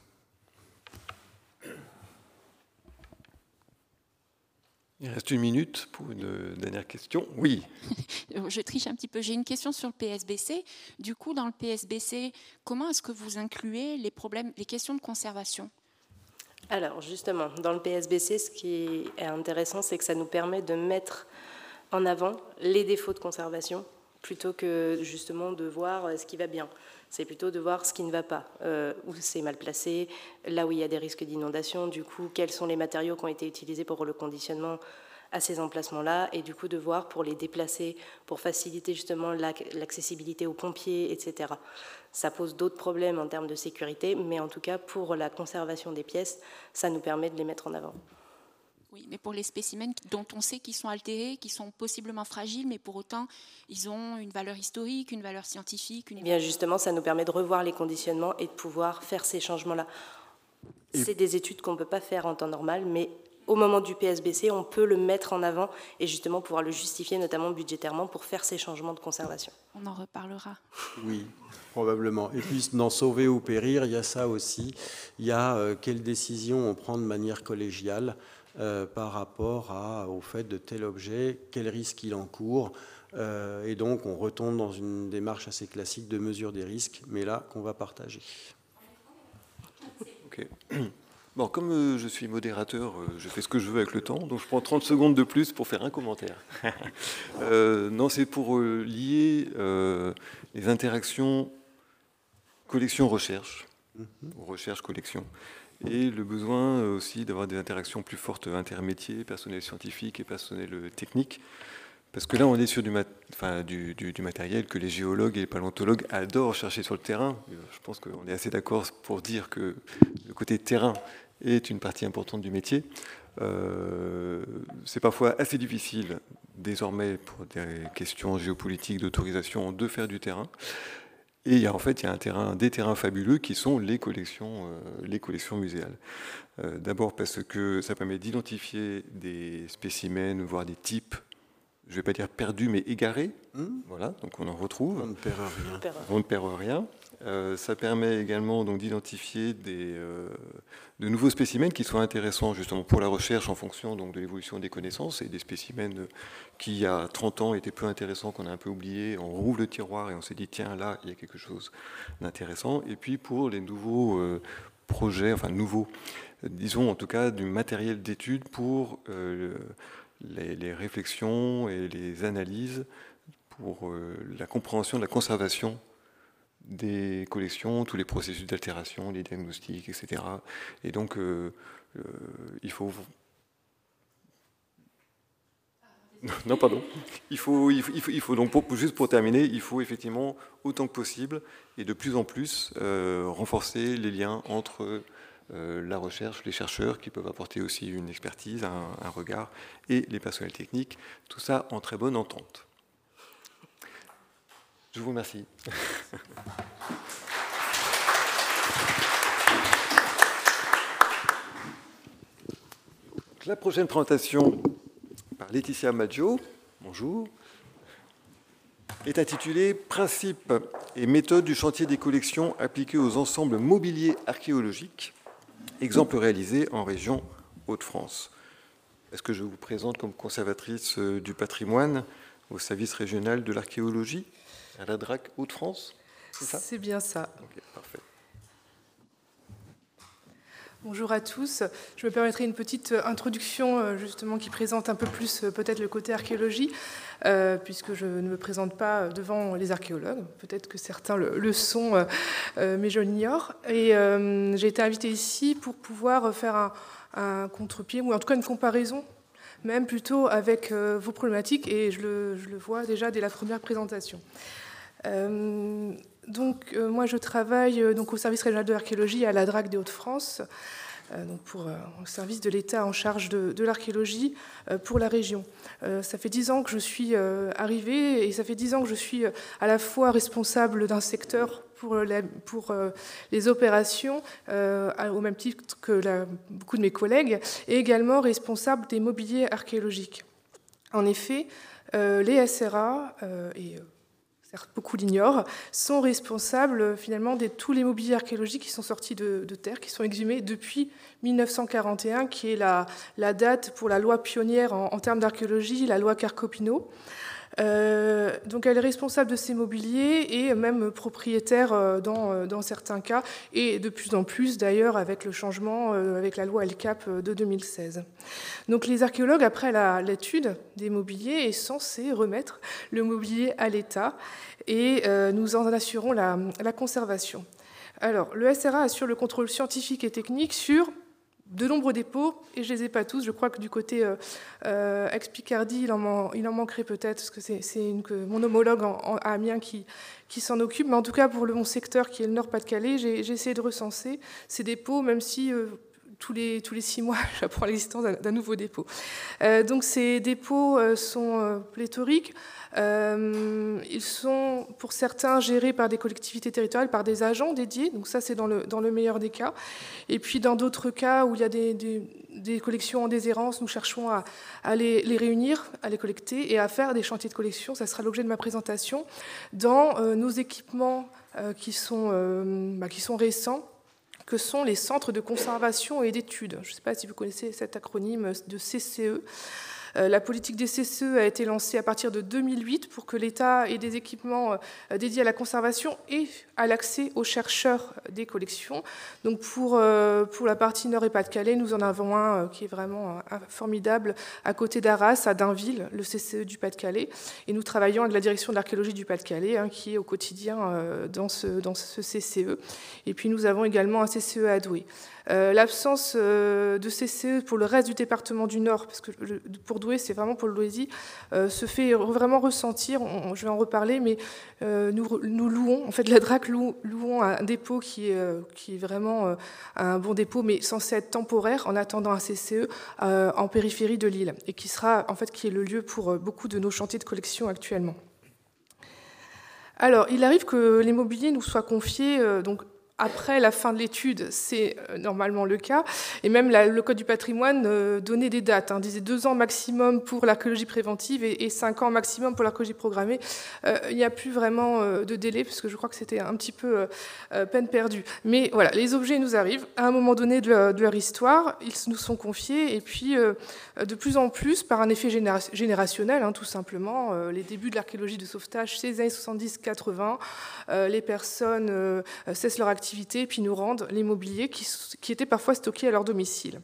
Il reste une minute pour une dernière question. Oui. Je triche un petit peu. J'ai une question sur le P S B C. Du coup, dans le P S B C, comment est-ce que vous incluez les problèmes, les questions de conservation ? Alors, justement, dans le P S B C, ce qui est intéressant, c'est que ça nous permet de mettre en avant les défauts de conservation plutôt que justement de voir ce qui va bien. C'est plutôt de voir ce qui ne va pas, euh, où c'est mal placé, là où il y a des risques d'inondation, du coup, quels sont les matériaux qui ont été utilisés pour le conditionnement à ces emplacements-là, et du coup de voir pour les déplacer, pour faciliter justement l'accessibilité aux pompiers, et cetera. Ça pose d'autres problèmes en termes de sécurité, mais en tout cas, pour la conservation des pièces, ça nous permet de les mettre en avant. Oui, mais pour les spécimens dont on sait qu'ils sont altérés, qu'ils sont possiblement fragiles, mais pour autant, ils ont une valeur historique, une valeur scientifique. Une... Eh bien justement, ça nous permet de revoir les conditionnements et de pouvoir faire ces changements-là. C'est des études qu'on ne peut pas faire en temps normal, mais au moment du P S B C, on peut le mettre en avant et justement pouvoir le justifier, notamment budgétairement, pour faire ces changements de conservation. On en reparlera. Oui, probablement. Et puis, dans Sauver ou périr, il y a ça aussi. Il y a euh, quelles décisions on prend de manière collégiale Euh, par rapport à, au fait de tel objet, quel risque il encourt. Euh, et donc, on retombe dans une démarche assez classique de mesure des risques, mais là, qu'on va partager. Ok. Bon, comme euh, je suis modérateur, euh, je fais ce que je veux avec le temps, donc je prends trente secondes de plus pour faire un commentaire. euh, non, c'est pour euh, lier euh, les interactions collection-recherche, mm-hmm. recherche-collection, et le besoin aussi d'avoir des interactions plus fortes intermétiers, personnel scientifique et personnel technique, Parce que là, on est sur du, mat enfin, du, du, du matériel que les géologues et les paléontologues adorent chercher sur le terrain. Je pense qu'on est assez d'accord pour dire que le côté terrain est une partie importante du métier. Euh, c'est parfois assez difficile, désormais, pour des questions géopolitiques d'autorisation, de faire du terrain. Et il y a, en fait, il y a un terrain, des terrains fabuleux qui sont les collections, euh, les collections muséales. Euh, D'abord parce que ça permet d'identifier des spécimens, voire des types, je ne vais pas dire perdus, mais égarés. Mmh. Voilà, donc on en retrouve. On ne perd rien. On ne perd rien. Euh, ça permet également donc d'identifier des, euh, de nouveaux spécimens qui sont intéressants justement pour la recherche en fonction donc, de l'évolution des connaissances et des spécimens qui, il y a trente ans, étaient peu intéressants, qu'on a un peu oubliés. On rouvre le tiroir et on s'est dit, tiens, là, il y a quelque chose d'intéressant. Et puis pour les nouveaux euh, projets, enfin nouveaux, disons en tout cas du matériel d'étude pour euh, les, les réflexions et les analyses pour euh, la compréhension de la conservation des collections, tous les processus d'altération, les diagnostics, et cetera. Et donc, euh, euh, il faut... Non, pardon. Il faut, il faut, il faut, il faut donc, pour, juste pour terminer, il faut effectivement, autant que possible, et de plus en plus, euh, renforcer les liens entre euh, la recherche, les chercheurs, qui peuvent apporter aussi une expertise, un, un regard, et les personnels techniques, tout ça en très bonne entente. Je vous remercie. La prochaine présentation par Laetitia Maggio, bonjour, est intitulée « Principes et méthodes du chantier des collections appliquées aux ensembles mobiliers archéologiques, exemple réalisé en région Hauts-de-France ». Est-ce que je vous présente comme conservatrice du patrimoine au service régional de l'archéologie à la D R A C Hauts-de-France? C'est ça? C'est bien ça. Okay, parfait. Bonjour à tous. Je me permettrai une petite introduction justement qui présente un peu plus peut-être le côté archéologie, euh, puisque je ne me présente pas devant les archéologues. Peut-être que certains le, le sont, euh, mais je l'ignore. Et euh, j'ai été invitée ici pour pouvoir faire un, un contre-pied, ou en tout cas une comparaison, même plutôt avec euh, vos problématiques, et je le, je le vois déjà dès la première présentation. Euh, donc, euh, moi, je travaille euh, donc, au service régional de l'archéologie à la D R A C des Hauts-de-France, euh, donc pour euh, le service de l'État en charge de, de l'archéologie euh, pour la région. Euh, ça fait dix ans que je suis euh, arrivée et ça fait dix ans que je suis euh, à la fois responsable d'un secteur pour, la, pour euh, les opérations, euh, au même titre que la, beaucoup de mes collègues, et également responsable des mobiliers archéologiques. En effet, euh, les S R A euh, et beaucoup l'ignorent, sont responsables finalement de tous les mobiliers archéologiques qui sont sortis de, de terre, qui sont exhumés depuis mille neuf cent quarante et un, qui est la, la date pour la loi pionnière en, en termes d'archéologie, la loi Carcopino. Euh, donc elle est responsable de ces mobiliers et même propriétaire dans, dans certains cas, et de plus en plus d'ailleurs avec le changement, avec la loi L C A P de deux mille seize. Donc les archéologues, après l'étude des mobiliers, est censé remettre le mobilier à l'État et euh, nous en assurons la, la conservation. Alors le S R A assure le contrôle scientifique et technique sur de nombreux dépôts, et je ne les ai pas tous. Je crois que du côté euh, euh, ex-Picardie, il en, man, il en manquerait peut-être, parce que c'est mon homologue en, en, à Amiens qui, qui s'en occupe. Mais en tout cas, pour le, mon secteur, qui est le Nord-Pas-de-Calais, j'ai essayé de recenser ces dépôts, même si euh, tous, les, tous les six mois, j'apprends l'existence d'un nouveau dépôt. Euh, donc ces dépôts euh, sont euh, pléthoriques. Euh, ils sont, pour certains, gérés par des collectivités territoriales, par des agents dédiés, donc ça c'est dans le, dans le meilleur des cas. Et puis dans d'autres cas où il y a des, des, des collections en déshérence, nous cherchons à, à les, les réunir, à les collecter et à faire des chantiers de collection, ça sera l'objet de ma présentation, dans euh, nos équipements euh, qui, sont, euh, bah, qui sont récents, que sont les centres de conservation et d'études. Je ne sais pas si vous connaissez cet acronyme de C C E. La politique des C C E a été lancée à partir de deux mille huit pour que l'État ait des équipements dédiés à la conservation et à l'accès aux chercheurs des collections. Donc pour, pour la partie Nord et Pas-de-Calais, nous en avons un qui est vraiment formidable à côté d'Arras, à Dainville, le C C E du Pas-de-Calais. Et nous travaillons avec la direction de l'archéologie du Pas-de-Calais, hein, qui est au quotidien dans ce, dans ce C C E. Et puis nous avons également un C C E à Douai. Euh, L'absence euh, de C C E pour le reste du département du Nord, parce que pour surdoués, c'est vraiment pour le Loizy, euh, se fait vraiment ressentir. On, je vais en reparler, mais euh, nous, nous louons, en fait, la D R A C loue, louons un dépôt qui est, euh, qui est vraiment euh, un bon dépôt, mais censé être temporaire en attendant un C C E euh, en périphérie de Lille, et qui sera, en fait, qui est le lieu pour euh, beaucoup de nos chantiers de collection actuellement. Alors, il arrive que l'immobilier nous soit confié, euh, donc, après la fin de l'étude, c'est normalement le cas. Et même la, le Code du patrimoine euh, donnait des dates, hein, disait deux ans maximum pour l'archéologie préventive et, et cinq ans maximum pour l'archéologie programmée. Euh, il n'y a plus vraiment euh, de délai, parce que je crois que c'était un petit peu euh, peine perdue. Mais voilà, les objets nous arrivent à un moment donné de leur, de leur histoire, ils nous sont confiés, et puis euh, de plus en plus, par un effet généra générationnel, hein, tout simplement, euh, les débuts de l'archéologie de sauvetage, c'est les années soixante-dix quatre-vingts, euh, les personnes euh, cessent leur activité, puis nous rendent l'immobilier qui, qui était parfois stocké à leur domicile.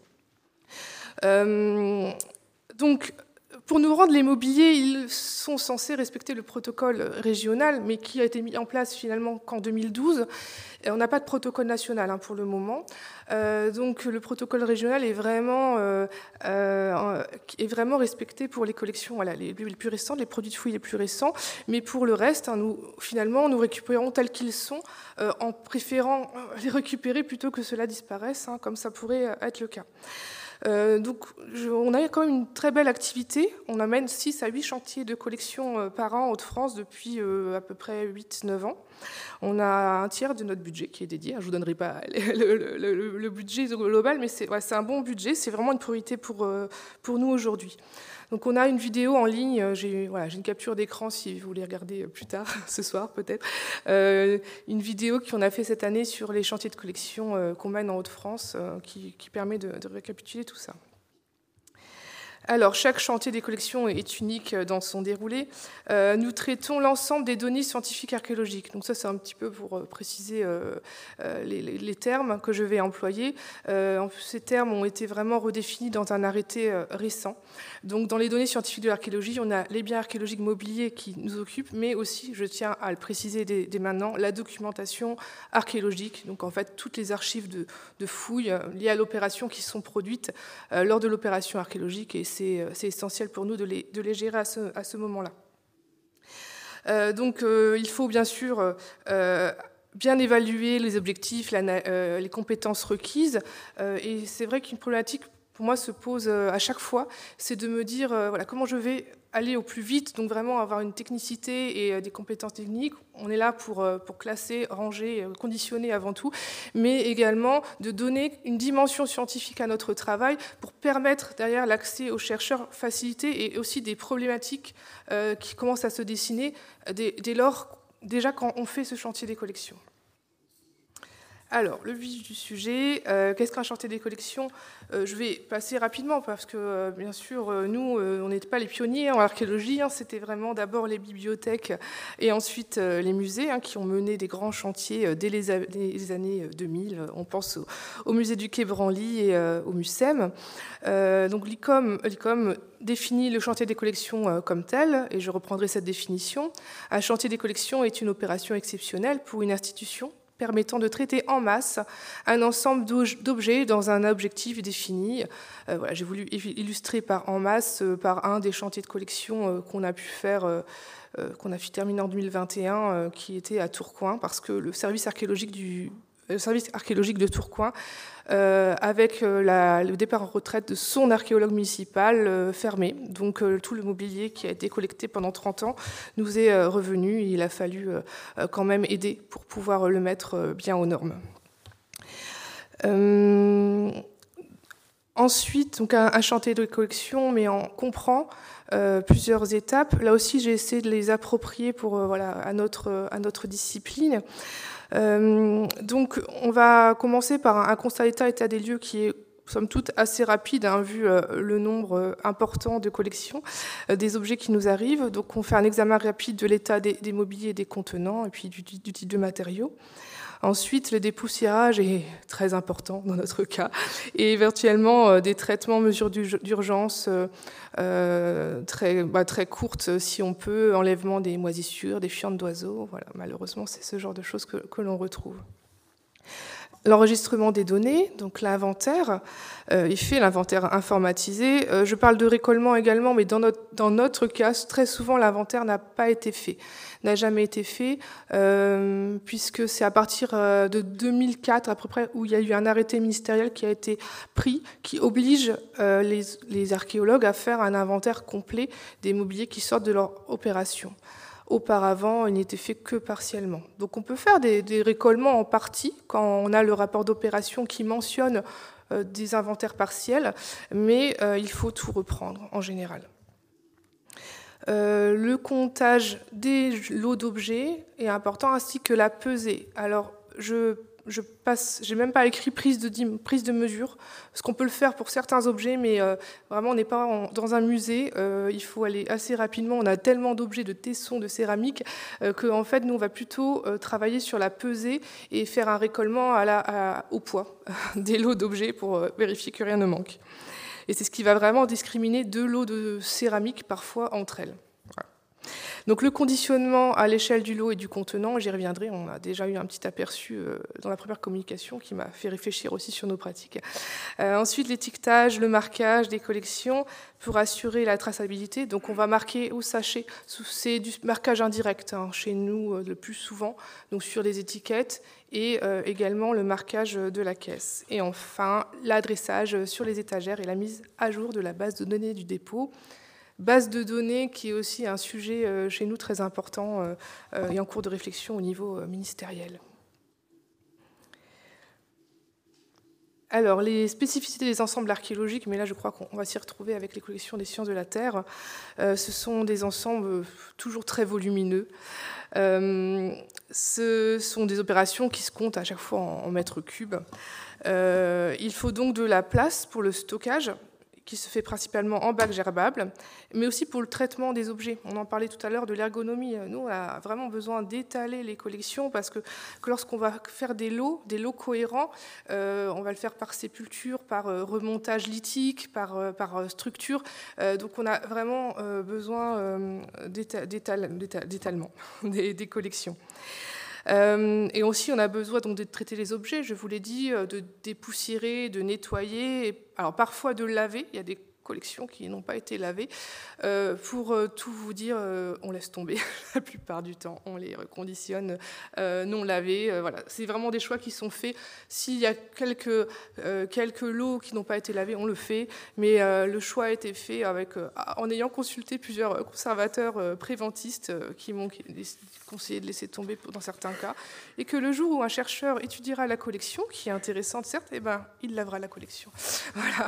Euh, donc, pour nous rendre l'immobilier, ils sont censés respecter le protocole régional, mais qui a été mis en place finalement qu'en deux mille douze. Et on n'a pas de protocole national hein, pour le moment. Euh, donc, le protocole régional est vraiment, euh, euh, est vraiment respecté pour les collections voilà, les, les plus récentes, les produits de fouilles les plus récents. Mais pour le reste, hein, nous, finalement, nous récupérons tels qu'ils sont, euh, en préférant les récupérer plutôt que cela disparaisse, hein, comme ça pourrait être le cas. Euh, donc, je, on a quand même une très belle activité. On amène six à huit chantiers de collection euh, par an en Hauts-de-France depuis euh, à peu près huit neuf ans. On a un tiers de notre budget qui est dédié. Je ne vous donnerai pas le, le, le, le budget global, mais c'est ouais, c'est un bon budget. C'est vraiment une priorité pour, euh, pour nous aujourd'hui. Donc on a une vidéo en ligne, j'ai voilà, j'ai une capture d'écran si vous voulez regarder plus tard, ce soir peut-être, euh, une vidéo qu'on a fait cette année sur les chantiers de collection euh, qu'on mène en Hauts-de-France euh, qui, qui permet de, de récapituler tout ça. Alors, chaque chantier des collections est unique dans son déroulé. Euh, nous traitons l'ensemble des données scientifiques archéologiques. Donc ça, c'est un petit peu pour préciser euh, les, les termes que je vais employer. Euh, ces termes ont été vraiment redéfinis dans un arrêté euh, récent. Donc, dans les données scientifiques de l'archéologie, on a les biens archéologiques mobiliers qui nous occupent, mais aussi, je tiens à le préciser dès, dès maintenant, la documentation archéologique. Donc, en fait, toutes les archives de, de fouilles liées à l'opération qui sont produites euh, lors de l'opération archéologique. Et c'est essentiel pour nous de les, de les gérer à ce, à ce moment-là. Euh, donc, euh, il faut bien sûr euh, bien évaluer les objectifs, la, euh, les compétences requises. Euh, et c'est vrai qu'une problématique, pour moi, se pose à chaque fois, c'est de me dire euh, voilà, comment je vais aller au plus vite, donc vraiment avoir une technicité et des compétences techniques. On est là pour, pour classer, ranger, conditionner avant tout, mais également de donner une dimension scientifique à notre travail pour permettre derrière l'accès aux chercheurs facilité et aussi des problématiques euh, qui commencent à se dessiner dès, dès lors, déjà quand on fait ce chantier des collections. Alors, le vif du sujet, euh, qu'est-ce qu'un chantier des collections ? euh, Je vais passer rapidement parce que, euh, bien sûr, euh, nous, euh, on n'était pas les pionniers en archéologie. Hein, c'était vraiment d'abord les bibliothèques et ensuite euh, les musées hein, qui ont mené des grands chantiers euh, dès les, les années deux mille. On pense au, au musée du Quai Branly et euh, au MUSEM. Euh, donc, l'I C O M, l'I C O M définit le chantier des collections euh, comme tel, et je reprendrai cette définition. Un chantier des collections est une opération exceptionnelle pour une institution permettant de traiter en masse un ensemble d'objets dans un objectif défini. Euh, voilà, j'ai voulu illustrer par en masse euh, par un des chantiers de collection euh, qu'on a pu faire, euh, euh, qu'on a pu terminer en deux mille vingt et un, euh, qui était à Tourcoing, parce que le service archéologique du le service archéologique de Tourcoing, euh, avec euh, la, le départ en retraite de son archéologue municipal euh, fermé. Donc euh, tout le mobilier qui a été collecté pendant trente ans nous est euh, revenu. Il a fallu euh, quand même aider pour pouvoir le mettre euh, bien aux normes. Euh, ensuite, donc un, un chantier de collection, mais on comprend euh, plusieurs étapes. Là aussi, j'ai essayé de les approprier pour, euh, voilà, à, notre, à notre discipline. Euh, donc, on va commencer par un, un constat d'état, état des lieux qui est, somme toute, assez rapide, hein, vu euh, le nombre euh, important de collections, euh, des objets qui nous arrivent. Donc, on fait un examen rapide de l'état des, des mobiliers et des contenants, et puis du, du type de matériaux. Ensuite, le dépoussiérage est très important dans notre cas, et éventuellement euh, des traitements, mesures d'urgence euh, euh, très, bah, très courtes, si on peut, enlèvement des moisissures, des fientes d'oiseaux. Voilà, malheureusement, c'est ce genre de choses que, que l'on retrouve. l'enregistrement des données, donc l'inventaire, euh, il fait l'inventaire informatisé. Euh, je parle de récollement également, mais dans notre, dans notre cas, très souvent, l'inventaire n'a pas été fait, n'a jamais été fait, euh, puisque c'est à partir de deux mille quatre, à peu près, où il y a eu un arrêté ministériel qui a été pris, qui oblige euh, les, les archéologues à faire un inventaire complet des mobiliers qui sortent de leur opération. Auparavant, il n'était fait que partiellement. Donc on peut faire des, des récollements en partie quand on a le rapport d'opération qui mentionne euh, des inventaires partiels, mais euh, il faut tout reprendre en général. Euh, le comptage des lots d'objets est important, ainsi que la pesée. Alors, je je passe, j'ai même pas écrit prise de, prise de mesure, parce qu'on peut le faire pour certains objets, mais euh, vraiment on n'est pas en, dans un musée, euh, il faut aller assez rapidement, on a tellement d'objets, de tessons, de céramique, euh, qu'en fait nous on va plutôt euh, travailler sur la pesée et faire un récollement à la, à, au poids des lots d'objets pour euh, vérifier que rien ne manque. Et c'est ce qui va vraiment discriminer deux lots de céramique parfois entre elles. Donc le conditionnement à l'échelle du lot et du contenant, j'y reviendrai, on a déjà eu un petit aperçu dans la première communication qui m'a fait réfléchir aussi sur nos pratiques. Euh, ensuite, l'étiquetage, le marquage des collections pour assurer la traçabilité. Donc on va marquer au sachet, c'est du marquage indirect hein, chez nous le plus souvent, donc sur les étiquettes et euh, également le marquage de la caisse. Et enfin, l'adressage sur les étagères et la mise à jour de la base de données du dépôt. Base de données qui est aussi un sujet chez nous très important et en cours de réflexion au niveau ministériel. Alors, les spécificités des ensembles archéologiques, mais là je crois qu'on va s'y retrouver avec les collections des sciences de la Terre, ce sont des ensembles toujours très volumineux. Ce sont des opérations qui se comptent à chaque fois en mètres cubes. Il faut donc de la place pour le stockage, qui se fait principalement en bac gerbable, mais aussi pour le traitement des objets. On en parlait tout à l'heure de l'ergonomie. Nous, on a vraiment besoin d'étaler les collections parce que, que lorsqu'on va faire des lots, des lots cohérents, euh, on va le faire par sépulture, par euh, remontage lithique, par, euh, par structure. Euh, donc on a vraiment euh, besoin euh, d'étal, d'étal, d'étal, d'étalement des, des collections. Euh, et aussi, on a besoin donc de traiter les objets, je vous l'ai dit, de dépoussiérer, de nettoyer, alors parfois de laver. Il y a des collections qui n'ont pas été lavées. Euh, pour euh, tout vous dire, euh, on laisse tomber la plupart du temps. On les reconditionne euh, non lavés. Euh, voilà. C'est vraiment des choix qui sont faits. S'il y a quelques, euh, quelques lots qui n'ont pas été lavés, on le fait. Mais euh, le choix a été fait avec, euh, en ayant consulté plusieurs conservateurs euh, préventistes euh, qui m'ont conseillé de laisser tomber dans certains cas. Et que le jour où un chercheur étudiera la collection, qui est intéressante certes, eh ben, il lavera la collection. Voilà.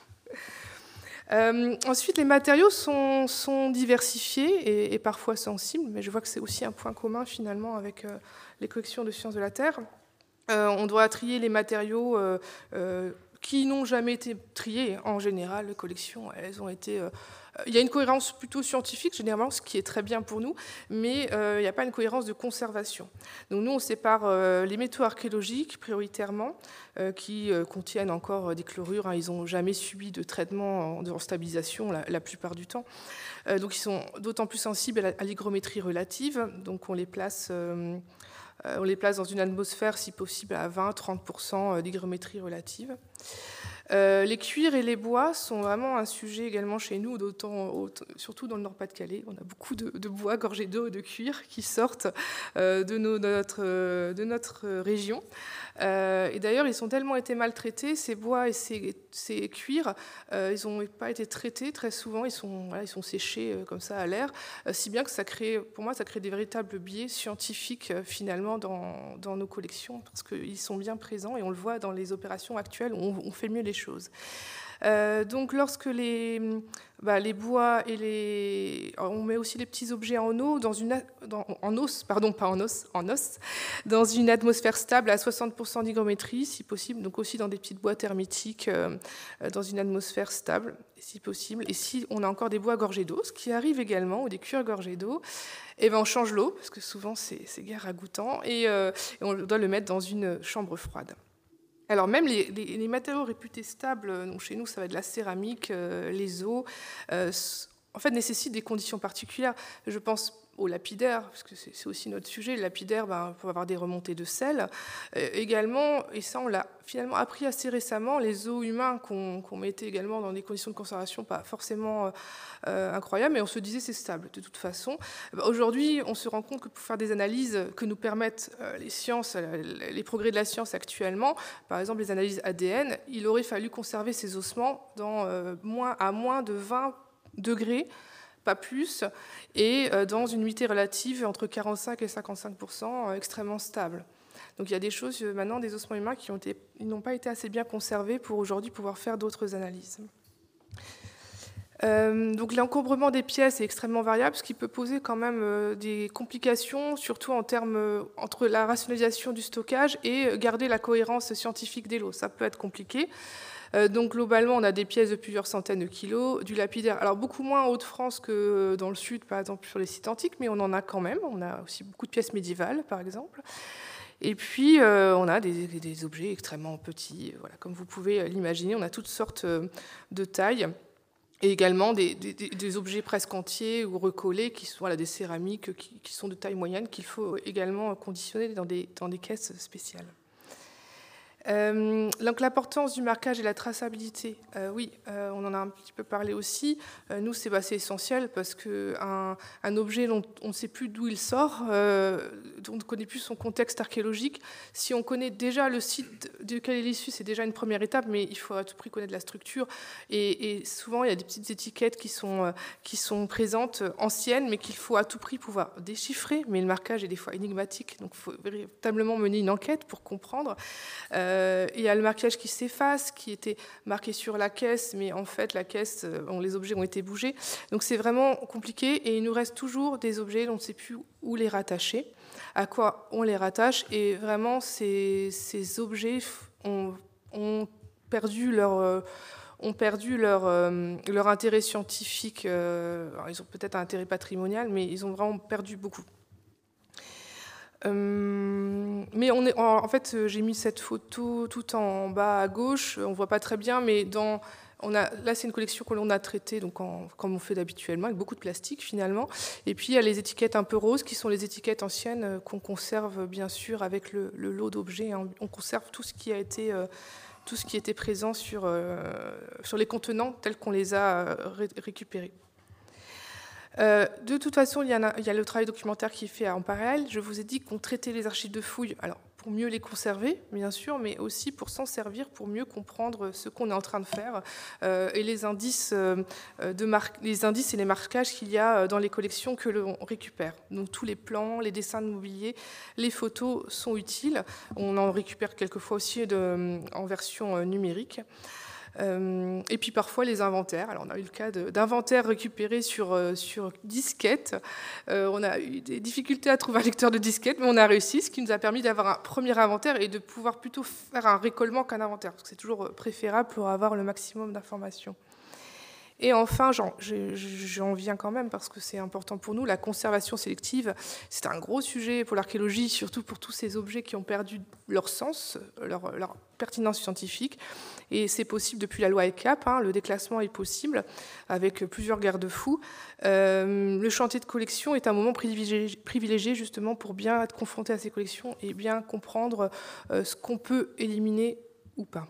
Euh, ensuite, les matériaux sont, sont diversifiés et, et parfois sensibles, mais je vois que c'est aussi un point commun finalement avec euh, les collections de sciences de la Terre. Euh, on doit trier les matériaux euh, euh, qui n'ont jamais été triés. En général, les collections, elles ont été... Euh, il y a une cohérence plutôt scientifique, généralement, ce qui est très bien pour nous, mais euh, il n'y a pas une cohérence de conservation. Donc nous, on sépare euh, les métaux archéologiques, prioritairement, euh, qui euh, contiennent encore des chlorures. Hein, ils n'ont jamais subi de traitement en, en stabilisation, la, la plupart du temps. Euh, donc ils sont d'autant plus sensibles à, la, à l'hygrométrie relative. Donc on les place... Euh, on les place dans une atmosphère, si possible, à vingt à trente pour cent d'hygrométrie relative. Euh, les cuirs et les bois sont vraiment un sujet également chez nous, d'autant, surtout dans le Nord-Pas-de-Calais. On a beaucoup de, de bois gorgés d'eau et de cuir qui sortent euh, de, nos, de, notre, de notre région. Euh, et d'ailleurs, ils ont tellement été maltraités, ces bois et ces, ces cuirs, euh, ils n'ont pas été traités très souvent, ils sont, voilà, ils sont séchés euh, comme ça à l'air, euh, si bien que ça crée, pour moi, ça crée des véritables biais scientifiques euh, finalement dans, dans nos collections, parce qu'ils sont bien présents et on le voit dans les opérations actuelles où on, on fait mieux les choses. Euh, donc lorsque les, bah, les bois et les... On met aussi les petits objets en eau, dans une, dans, en os, pardon, pas en os, en os, dans une atmosphère stable à soixante pour cent d'hygrométrie, si possible, donc aussi dans des petites boîtes hermétiques, euh, dans une atmosphère stable, si possible. Et si on a encore des bois gorgés d'eau, ce qui arrive également, ou des cuirs gorgés d'eau, et ben on change l'eau, parce que souvent c'est, c'est guère ragoûtant, et, euh, et on doit le mettre dans une chambre froide. Alors même les, les, les matériaux réputés stables, donc chez nous ça va être de la céramique, euh, les os, euh, en fait nécessitent des conditions particulières. Je pense au lapidaire, parce que c'est aussi notre sujet, le lapidaire, ben, peut avoir des remontées de sel. Euh, également, et ça on l'a finalement appris assez récemment, les os humains qu'on qu'on mettait également dans des conditions de conservation pas forcément euh, incroyables, mais on se disait c'est stable de toute façon. Ben, aujourd'hui, on se rend compte que pour faire des analyses que nous permettent euh, les sciences, les progrès de la science actuellement, par exemple les analyses A D N, il aurait fallu conserver ces ossements dans, euh, moins, à moins de vingt degrés, pas plus, et dans une humidité relative entre quarante-cinq et cinquante-cinq pour cent, extrêmement stable. Donc il y a des choses maintenant, des ossements humains qui n'ont pas été assez bien conservés pour aujourd'hui pouvoir faire d'autres analyses. Euh, donc l'encombrement des pièces est extrêmement variable, ce qui peut poser quand même euh, des complications, surtout en termes euh, entre la rationalisation du stockage et garder la cohérence scientifique des lots. Ça peut être compliqué. Donc globalement, on a des pièces de plusieurs centaines de kilos, du lapidaire. Alors beaucoup moins en Hauts-de-France que dans le sud, par exemple sur les sites antiques, mais on en a quand même. On a aussi beaucoup de pièces médiévales, par exemple. Et puis euh, on a des, des objets extrêmement petits. Voilà, comme vous pouvez l'imaginer, on a toutes sortes de tailles. Et également des, des, des objets presque entiers ou recollés, qui sont voilà, des céramiques qui, qui sont de taille moyenne, qu'il faut également conditionner dans des, dans des caisses spéciales. Euh, donc l'importance du marquage et la traçabilité, euh, oui, euh, on en a un petit peu parlé aussi. Euh, nous, c'est bah, essentiel parce qu'un un objet dont on ne sait plus d'où il sort, euh, dont on ne connaît plus son contexte archéologique, si on connaît déjà le site duquel il est issu, c'est déjà une première étape, mais il faut à tout prix connaître la structure. Et, et souvent, il y a des petites étiquettes qui sont, euh, qui sont présentes, anciennes, mais qu'il faut à tout prix pouvoir déchiffrer. Mais le marquage est des fois énigmatique, donc il faut véritablement mener une enquête pour comprendre. Euh, Il y a le marquage qui s'efface, qui était marqué sur la caisse, mais en fait, la caisse, bon, les objets ont été bougés. Donc c'est vraiment compliqué et il nous reste toujours des objets dont on ne sait plus où les rattacher, à quoi on les rattache. Et vraiment, ces, ces objets ont, ont perdu leur... Euh, ont perdu leur, euh, leur intérêt scientifique. Euh, alors ils ont peut-être un intérêt patrimonial, mais ils ont vraiment perdu beaucoup. Euh, mais on est, en fait, j'ai mis cette photo tout en bas à gauche. On ne voit pas très bien, mais dans, on a, là, c'est une collection que l'on a traitée donc en, comme on fait habituellement, avec beaucoup de plastique finalement. Et puis, il y a les étiquettes un peu roses, qui sont les étiquettes anciennes qu'on conserve bien sûr avec le, le lot d'objets. Hein. On conserve tout ce qui a été... Euh, tout ce qui était présent sur, euh, sur les contenants tels qu'on les a ré récupérés. Euh, de toute façon, il y, a, il y a le travail documentaire qui est fait en parallèle. Je vous ai dit qu'on traitait les archives de fouilles alors, pour mieux les conserver, bien sûr, mais aussi pour s'en servir, pour mieux comprendre ce qu'on est en train de faire euh, et les indices, euh, de les indices et les marquages qu'il y a dans les collections que l'on récupère. Donc tous les plans, les dessins de mobilier, les photos sont utiles. On en récupère quelquefois aussi de, en version numérique. Euh, et puis parfois les inventaires. Alors on a eu le cas d'inventaires récupérés sur, euh, sur disquette. Euh, on a eu des difficultés à trouver un lecteur de disquette, mais on a réussi, ce qui nous a permis d'avoir un premier inventaire et de pouvoir plutôt faire un récollement qu'un inventaire, parce que c'est toujours préférable pour avoir le maximum d'informations. Et enfin, j'en viens quand même parce que c'est important pour nous, la conservation sélective, c'est un gros sujet pour l'archéologie, surtout pour tous ces objets qui ont perdu leur sens, leur, leur pertinence scientifique. Et c'est possible depuis la loi E C A P, hein, le déclassement est possible avec plusieurs garde-fous. Euh, le chantier de collection est un moment privilégié, privilégié justement pour bien être confronté à ces collections et bien comprendre euh, ce qu'on peut éliminer ou pas.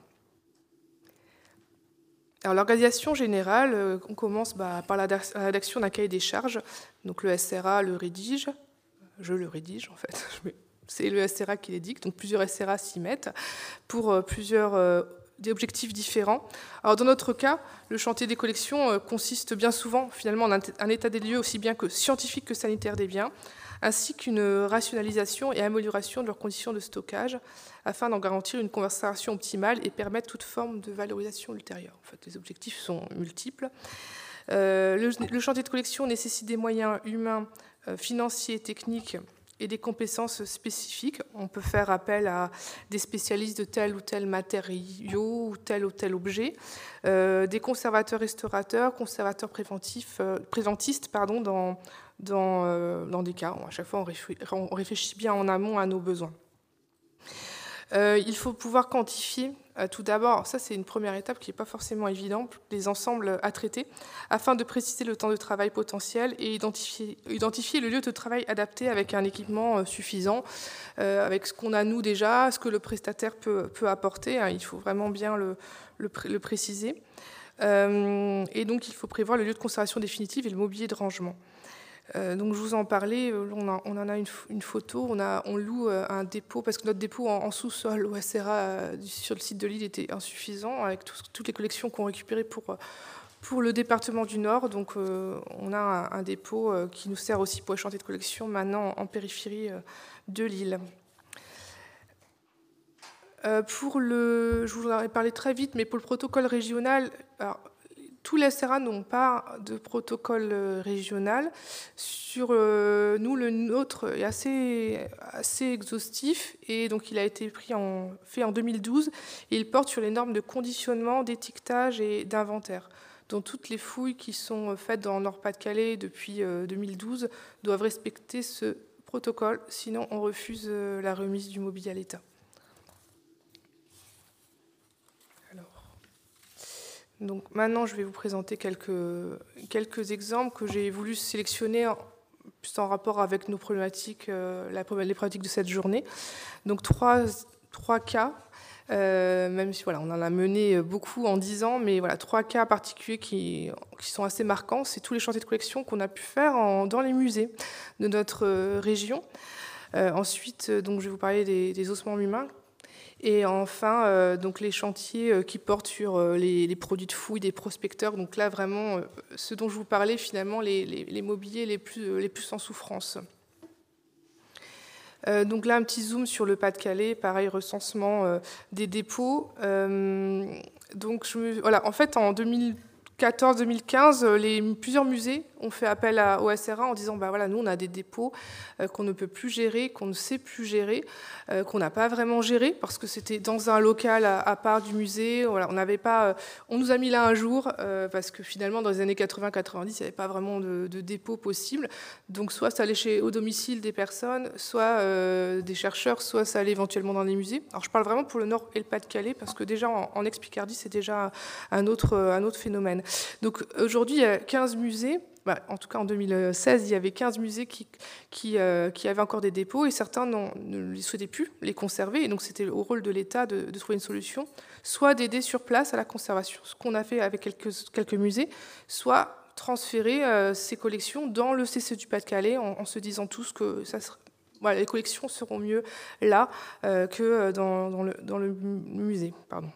Alors l'organisation générale, euh, on commence bah, par la rédaction d'un cahier des charges. Donc le S R A le rédige, je le rédige en fait, c'est le S R A qui l'édicte, donc plusieurs S R A s'y mettent pour euh, plusieurs euh, des objectifs différents. Alors dans notre cas, le chantier des collections euh, consiste bien souvent finalement en un, un état des lieux aussi bien que scientifique que sanitaire des biens, ainsi qu'une rationalisation et amélioration de leurs conditions de stockage, afin d'en garantir une conservation optimale et permettre toute forme de valorisation ultérieure. En fait, les objectifs sont multiples. Euh, le, le chantier de collection nécessite des moyens humains, euh, financiers, techniques et des compétences spécifiques. On peut faire appel à des spécialistes de tel ou tel matériau ou tel ou tel objet, euh, des conservateurs restaurateurs, conservateurs préventifs, euh, préventistes pardon, dans, dans, euh, dans des cas. À chaque fois, on réfléchit bien en amont à nos besoins. Euh, il faut pouvoir quantifier Euh, tout d'abord, ça c'est une première étape qui n'est pas forcément évidente, les ensembles à traiter, afin de préciser le temps de travail potentiel et identifier, identifier le lieu de travail adapté avec un équipement euh, suffisant, euh, avec ce qu'on a nous déjà, ce que le prestataire peut, peut apporter, hein, il faut vraiment bien le, le, le préciser. Euh, et donc il faut prévoir le lieu de conservation définitive et le mobilier de rangement. Euh, donc je vous en parlais, on, a, on en a une, une photo, on, a, on loue un dépôt, parce que notre dépôt en, en sous-sol au S R A euh, sur le site de Lille était insuffisant, avec tout, toutes les collections qu'on récupérait pour, pour le département du Nord. Donc euh, on a un, un dépôt euh, qui nous sert aussi pour les chantiers de collection, maintenant en, en périphérie euh, de Lille. Euh, pour le, je vous en ai parlé très vite, mais pour le protocole régional, alors, tous les S R A n'ont pas de protocole régional. Sur euh, nous, le nôtre est assez, assez exhaustif et donc il a été pris en, fait en deux mille douze et il porte sur les normes de conditionnement, d'étiquetage et d'inventaire. Donc toutes les fouilles qui sont faites dans Nord-Pas-de-Calais depuis euh, deux mille douze doivent respecter ce protocole, sinon on refuse euh, la remise du mobilier à l'État. Donc maintenant, je vais vous présenter quelques, quelques exemples que j'ai voulu sélectionner en, plus en rapport avec nos problématiques, euh, la, les problématiques de cette journée. Donc trois, trois cas, euh, même si voilà, on en a mené beaucoup en dix ans, mais voilà, trois cas particuliers qui, qui sont assez marquants. C'est tous les chantiers de collection qu'on a pu faire en, dans les musées de notre euh, région. Euh, ensuite, donc, je vais vous parler des, des ossements humains. Et enfin, euh, donc les chantiers euh, qui portent sur euh, les, les produits de fouille des prospecteurs. Donc là, vraiment, euh, ce dont je vous parlais, finalement, les, les, les mobiliers les plus, euh, les plus en souffrance. Euh, donc là, un petit zoom sur le Pas-de-Calais, pareil, recensement euh, des dépôts. Euh, donc, je me, voilà, en fait, en deux mille quatorze deux mille quinze, les, plusieurs musées ont fait appel à, au S R A en disant bah voilà, nous on a des dépôts euh, qu'on ne peut plus gérer, qu'on ne sait plus gérer, euh, qu'on n'a pas vraiment géré parce que c'était dans un local à, à part du musée. Voilà, on n'avait pas, euh, on nous a mis là un jour euh, parce que finalement dans les années quatre-vingts quatre-vingt-dix il n'y avait pas vraiment de, de dépôt possible. Donc soit ça allait chez, au domicile des personnes, soit euh, des chercheurs, soit ça allait éventuellement dans les musées. Alors je parle vraiment pour le Nord et le Pas-de-Calais parce que déjà en, en ex-Picardie c'est déjà un autre, un autre phénomène. Donc aujourd'hui, il y a quinze musées, bah, en tout cas en deux mille seize, il y avait quinze musées qui, qui, euh, qui avaient encore des dépôts et certains ne les souhaitaient plus les conserver. Et donc c'était au rôle de l'État de, de trouver une solution, soit d'aider sur place à la conservation, ce qu'on a fait avec quelques, quelques musées, soit transférer euh, ces collections dans le C C du Pas-de-Calais en, en se disant tous que ça serait, voilà, les collections seront mieux là euh, que dans, dans, le, dans le musée. Pardon.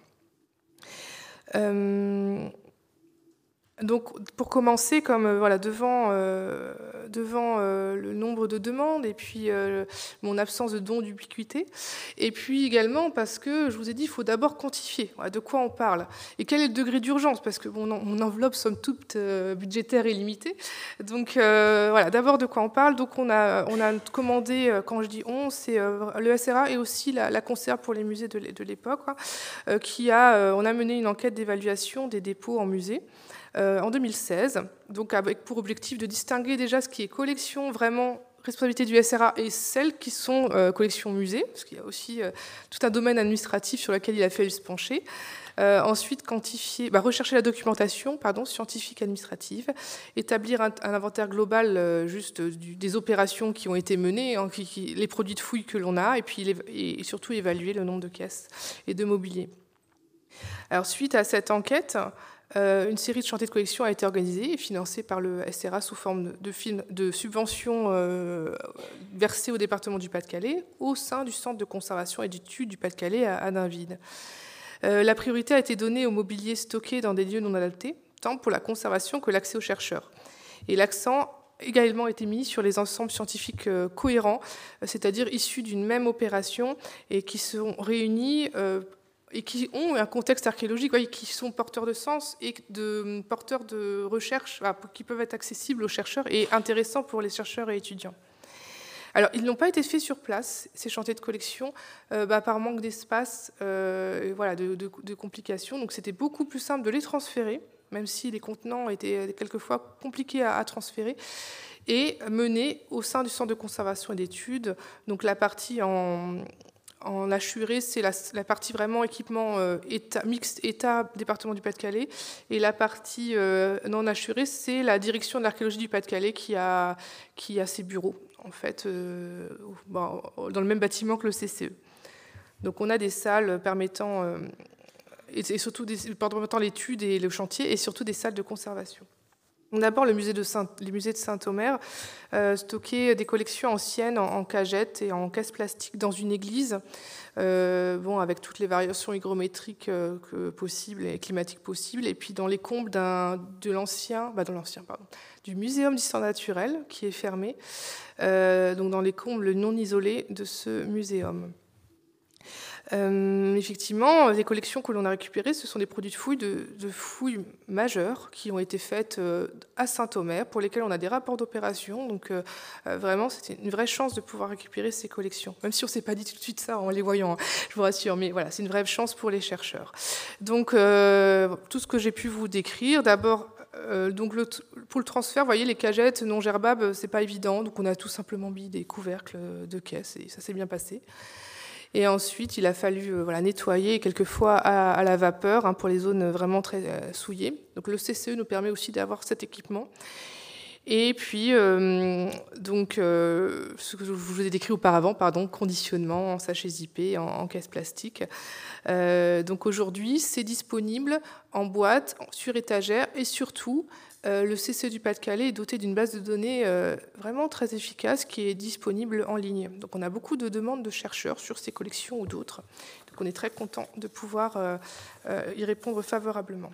Euh, Donc, pour commencer, comme euh, voilà, devant, euh, devant euh, le nombre de demandes et puis euh, mon absence de dons d'ubiquité, et puis également parce que je vous ai dit, il faut d'abord quantifier voilà, de quoi on parle et quel est le degré d'urgence, parce que bon, mon enveloppe somme toute euh, budgétaire est limitée. Donc euh, voilà, d'abord de quoi on parle. Donc on a, on a commandé, euh, quand je dis on, c'est euh, le S R A et aussi la, la conserve pour les musées de l'époque, hein, euh, qui a, euh, on a mené une enquête d'évaluation des dépôts en musée. Euh, en deux mille seize, donc avec pour objectif de distinguer déjà ce qui est collection vraiment responsabilité du S R A et celles qui sont euh, collection musée, parce qu'il y a aussi euh, tout un domaine administratif sur lequel il a fallu se pencher. Euh, ensuite, quantifier, bah, rechercher la documentation pardon, scientifique administrative, établir un, un inventaire global euh, juste du, des opérations qui ont été menées, hein, qui, qui, les produits de fouille que l'on a, et puis et, et surtout évaluer le nombre de caisses et de mobilier. Alors, suite à cette enquête, Euh, une série de chantiers de collection a été organisée et financée par le S R A sous forme de, film, de subventions euh, versées au département du Pas-de-Calais au sein du centre de conservation et d'études du Pas-de-Calais à, à Dainville. Euh, la priorité a été donnée au mobilier stocké dans des lieux non adaptés, tant pour la conservation que l'accès aux chercheurs. Et l'accent également été mis sur les ensembles scientifiques euh, cohérents, c'est-à-dire issus d'une même opération et qui sont réunis euh, et qui ont un contexte archéologique, ouais, qui sont porteurs de sens et de, porteurs de recherche, bah, qui peuvent être accessibles aux chercheurs et intéressants pour les chercheurs et étudiants. Alors, ils n'ont pas été faits sur place, ces chantiers de collection, euh, bah, par manque d'espace, euh, voilà, de, de, de complications. Donc, c'était beaucoup plus simple de les transférer, même si les contenants étaient quelquefois compliqués à, à transférer, et mener au sein du centre de conservation et d'études, donc la partie en... en Achuré, c'est la, la partie vraiment équipement euh, état, mixte État, département du Pas-de-Calais. Et la partie euh, non Achuré, c'est la direction de l'archéologie du Pas-de-Calais qui a, qui a ses bureaux, en fait, euh, bon, dans le même bâtiment que le C C E. Donc on a des salles permettant, euh, et, et surtout des, permettant l'étude et le chantier, et surtout des salles de conservation. D'abord, le musée de Saint, les musées de Saint-Omer euh, stockaient des collections anciennes en, en cagettes et en caisses plastiques dans une église, euh, bon, avec toutes les variations hygrométriques euh, que possibles et climatiques possibles, et puis dans les combles d'un, de l'ancien, bah, dans l'ancien, pardon, du Muséum d'histoire naturelle qui est fermé, euh, donc dans les combles non isolés de ce muséum. Euh, effectivement, les collections que l'on a récupérées, ce sont des produits de fouilles, de, de fouilles majeures qui ont été faites euh, à Saint-Omer, pour lesquelles on a des rapports d'opération. Donc euh, vraiment, c'était une vraie chance de pouvoir récupérer ces collections. Même si on ne s'est pas dit tout de suite ça en les voyant, hein, je vous rassure. Mais voilà, c'est une vraie chance pour les chercheurs. Donc euh, tout ce que j'ai pu vous décrire, d'abord, euh, donc le, pour le transfert, vous voyez, les cagettes non gerbables, c'est pas évident. Donc on a tout simplement mis des couvercles de caisse et ça s'est bien passé. Et ensuite, il a fallu euh, voilà, nettoyer, quelquefois à, à la vapeur, hein, pour les zones vraiment très euh, souillées. Donc le C C E nous permet aussi d'avoir cet équipement. Et puis, euh, donc, euh, ce que je vous ai décrit auparavant, pardon, conditionnement en sachets zippés, en, en caisse plastique. Euh, donc aujourd'hui, c'est disponible en boîte, sur étagère, et surtout, Euh, le C C E du Pas-de-Calais est doté d'une base de données euh, vraiment très efficace qui est disponible en ligne. Donc on a beaucoup de demandes de chercheurs sur ces collections ou d'autres. Donc on est très content de pouvoir euh, euh, y répondre favorablement.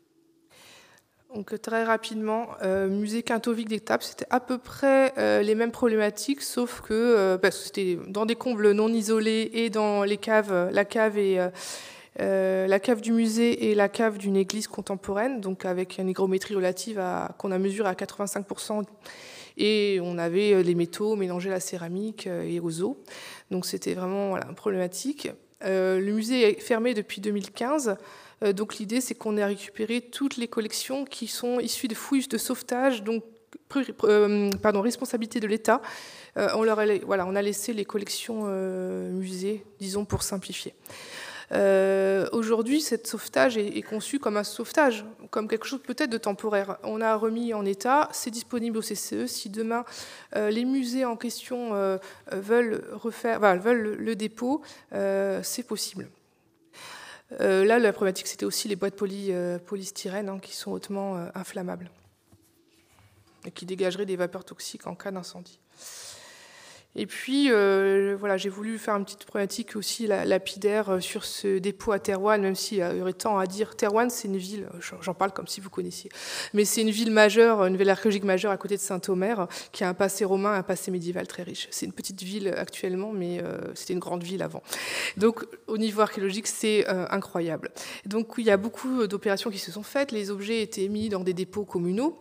Donc très rapidement, euh, musée Quintovic d'Étapes, c'était à peu près euh, les mêmes problématiques, sauf que euh, parce que c'était dans des combles non isolés et dans les caves, la cave et euh, Euh, la cave du musée et la cave d'une église contemporaine, donc avec une hygrométrie relative à, qu'on a mesuré à quatre-vingt-cinq pour cent, et on avait les métaux mélangés à la céramique et aux eaux. Donc c'était vraiment voilà, problématique. Euh, le musée est fermé depuis deux mille quinze, euh, donc l'idée c'est qu'on ait récupéré toutes les collections qui sont issues de fouilles de sauvetage, donc euh, pardon, responsabilité de l'État. Euh, on, leur a, voilà, on a laissé les collections euh, musées, disons pour simplifier. Euh, aujourd'hui, cette sauvetage est, est conçu comme un sauvetage, comme quelque chose peut-être de temporaire. On a remis en état, c'est disponible au C C E. Si demain euh, les musées en question euh, veulent refaire, enfin, veulent le, le dépôt, euh, c'est possible. Euh, là, la problématique, c'était aussi les boîtes poly, euh, polystyrène hein, qui sont hautement euh, inflammables et qui dégageraient des vapeurs toxiques en cas d'incendie. Et puis, euh, voilà, j'ai voulu faire une petite problématique aussi la, lapidaire sur ce dépôt à Thérouanne, même s'il y aurait tant à dire. Thérouanne, c'est une ville, j'en parle comme si vous connaissiez, mais c'est une ville majeure, une ville archéologique majeure à côté de Saint-Omer, qui a un passé romain, un passé médiéval très riche. C'est une petite ville actuellement, mais euh, c'était une grande ville avant. Donc, au niveau archéologique, c'est euh, incroyable. Donc, il y a beaucoup d'opérations qui se sont faites. Les objets étaient mis dans des dépôts communaux.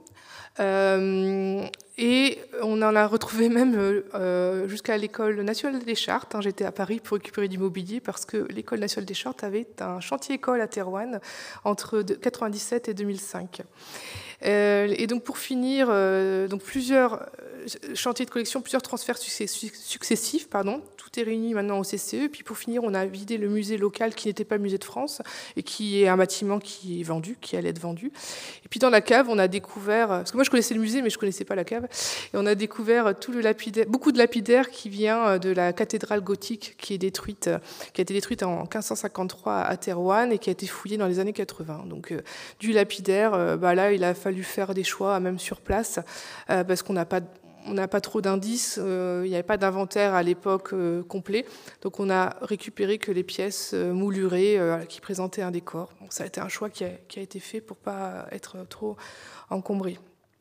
Euh, et on en a retrouvé même euh, jusqu'à l'École nationale des chartes. Hein, j'étais à Paris pour récupérer du mobilier parce que l'École nationale des chartes avait un chantier-école à Thérouanne entre quatre-vingt-dix-sept et deux mille cinq. Euh, et donc pour finir, euh, donc plusieurs chantiers de collection, plusieurs transferts successifs, pardon, tout est réuni maintenant au C C E. Puis pour finir, on a vidé le musée local qui n'était pas le musée de France et qui est un bâtiment qui est vendu, qui allait être vendu. Et puis dans la cave, on a découvert, parce que moi je connaissais le musée, mais je connaissais pas la cave, et on a découvert tout le lapidaire, beaucoup de lapidaire qui vient de la cathédrale gothique qui est détruite, qui a été détruite en quinze cent cinquante-trois à Thérouanne et qui a été fouillée dans les années quatre-vingts. Donc euh, du lapidaire, euh, bah là il a fallu faire des choix même sur place euh, parce qu'on n'a pas on n'a pas trop d'indices, euh, il n'y avait pas d'inventaire à l'époque euh, complet, donc on a récupéré que les pièces euh, moulurées euh, qui présentaient un décor. Bon, ça a été un choix qui a, qui a été fait pour pas être trop encombré.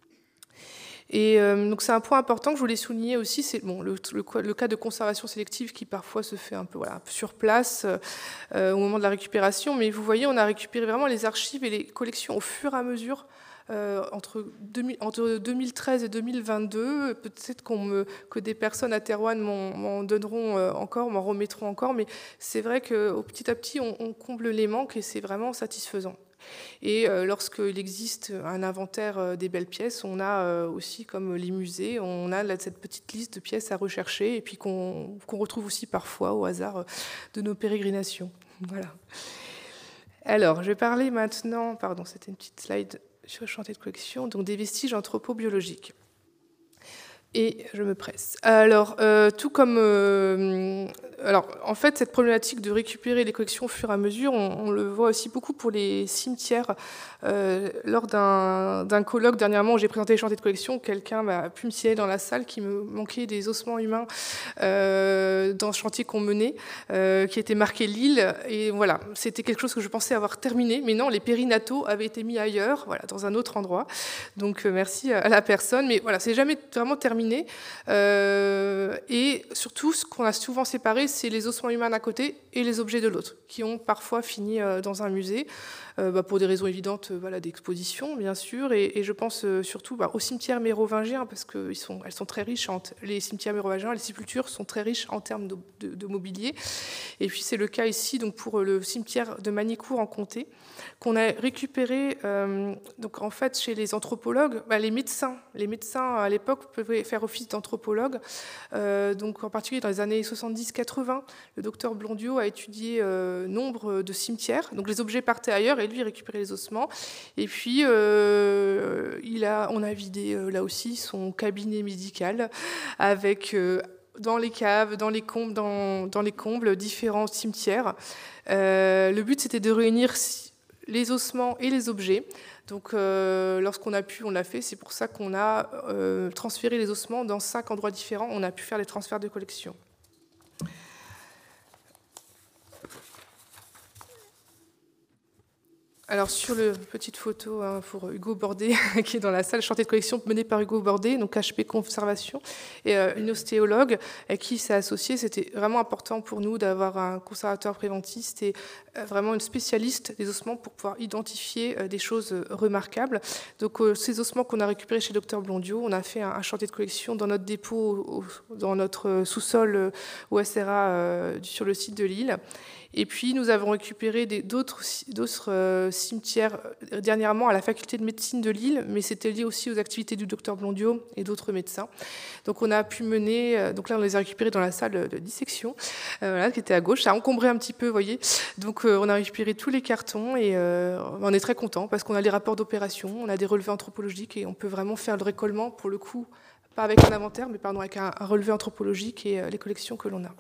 Et euh, donc c'est un point important que je voulais souligner aussi, c'est bon, le, le, le cas de conservation sélective qui parfois se fait un peu voilà, sur place euh, au moment de la récupération, mais vous voyez, on a récupéré vraiment les archives et les collections au fur et à mesure. Euh, entre, deux mille, entre deux mille treize et deux mille vingt-deux, peut-être qu'on me, que des personnes à Thérouanne m'en, m'en donneront euh, encore, m'en remettront encore, mais c'est vrai que petit à petit, on, on comble les manques et c'est vraiment satisfaisant. Et euh, lorsqu'il existe un inventaire euh, des belles pièces, on a euh, aussi, comme les musées, on a là, cette petite liste de pièces à rechercher et puis qu'on qu'on retrouve aussi parfois au hasard euh, de nos pérégrinations. Voilà. Alors, je vais parler maintenant, pardon, c'était une petite slide sur le chantier de collection, donc des vestiges anthropobiologiques. Et je me presse. Alors, euh, tout comme... Euh, alors, en fait, cette problématique de récupérer les collections au fur et à mesure, on, on le voit aussi beaucoup pour les cimetières. Euh, lors d'un, d'un colloque dernièrement où j'ai présenté les chantiers de collection, quelqu'un m'a pu me signaler dans la salle qu'il me manquait des ossements humains euh, dans ce chantier qu'on menait, euh, qui était marqué Lille. Et voilà, c'était quelque chose que je pensais avoir terminé. Mais non, les périnataux avaient été mis ailleurs, voilà, dans un autre endroit. Donc, euh, merci à la personne. Mais voilà, c'est jamais vraiment terminé. Euh, et surtout, ce qu'on a souvent séparé, c'est les ossements humains d'un côté et les objets de l'autre, qui ont parfois fini euh, dans un musée, euh, bah, pour des raisons évidentes, euh, voilà, d'exposition, bien sûr, et, et je pense euh, surtout bah, aux cimetières mérovingiens, parce qu'elles sont, elles sont très riches, en t- les cimetières mérovingiens, les sépultures sont très riches en termes de, de, de mobilier, et puis c'est le cas ici donc pour le cimetière de Magnicourt en Comté, qu'on a récupéré, euh, donc en fait chez les anthropologues, bah, les médecins, les médecins à l'époque pouvaient faire office d'anthropologue, euh, donc en particulier dans les années soixante-dix quatre-vingts, le docteur Blondiot a étudié euh, nombre de cimetières, donc les objets partaient ailleurs et lui il récupérait les ossements, et puis euh, il a, on a vidé euh, là aussi son cabinet médical avec euh, dans les caves, dans les combles, dans, dans les combles différents cimetières. Euh, le but c'était de réunir les ossements et les objets. Donc, euh, lorsqu'on a pu, on l'a fait. C'est pour ça qu'on a euh, transféré les ossements dans cinq endroits différents. On a pu faire les transferts de collection. Alors, sur la petite photo hein, pour Hugo Bordet, qui est dans la salle chantier de collection menée par Hugo Bordet, donc H P Conservation, et euh, une ostéologue à qui s'est associée. C'était vraiment important pour nous d'avoir un conservateur préventiste et euh, vraiment une spécialiste des ossements pour pouvoir identifier euh, des choses remarquables. Donc, euh, ces ossements qu'on a récupérés chez Docteur Blondiot, on a fait un, un chantier de collection dans notre dépôt, au, dans notre sous-sol euh, au S R A euh, sur le site de Lille. Et puis, nous avons récupéré des, d'autres, d'autres euh, cimetières euh, dernièrement à la faculté de médecine de Lille, mais c'était lié aussi aux activités du docteur Blondiot et d'autres médecins. Donc, on a pu mener... Euh, donc là, on les a récupérés dans la salle de dissection, euh, voilà, qui était à gauche. Ça a encombré un petit peu, vous voyez. Donc, euh, on a récupéré tous les cartons et euh, on est très contents parce qu'on a les rapports d'opération, on a des relevés anthropologiques et on peut vraiment faire le récollement, pour le coup, pas avec un inventaire, mais pardon, avec un, un relevé anthropologique et euh, les collections que l'on a.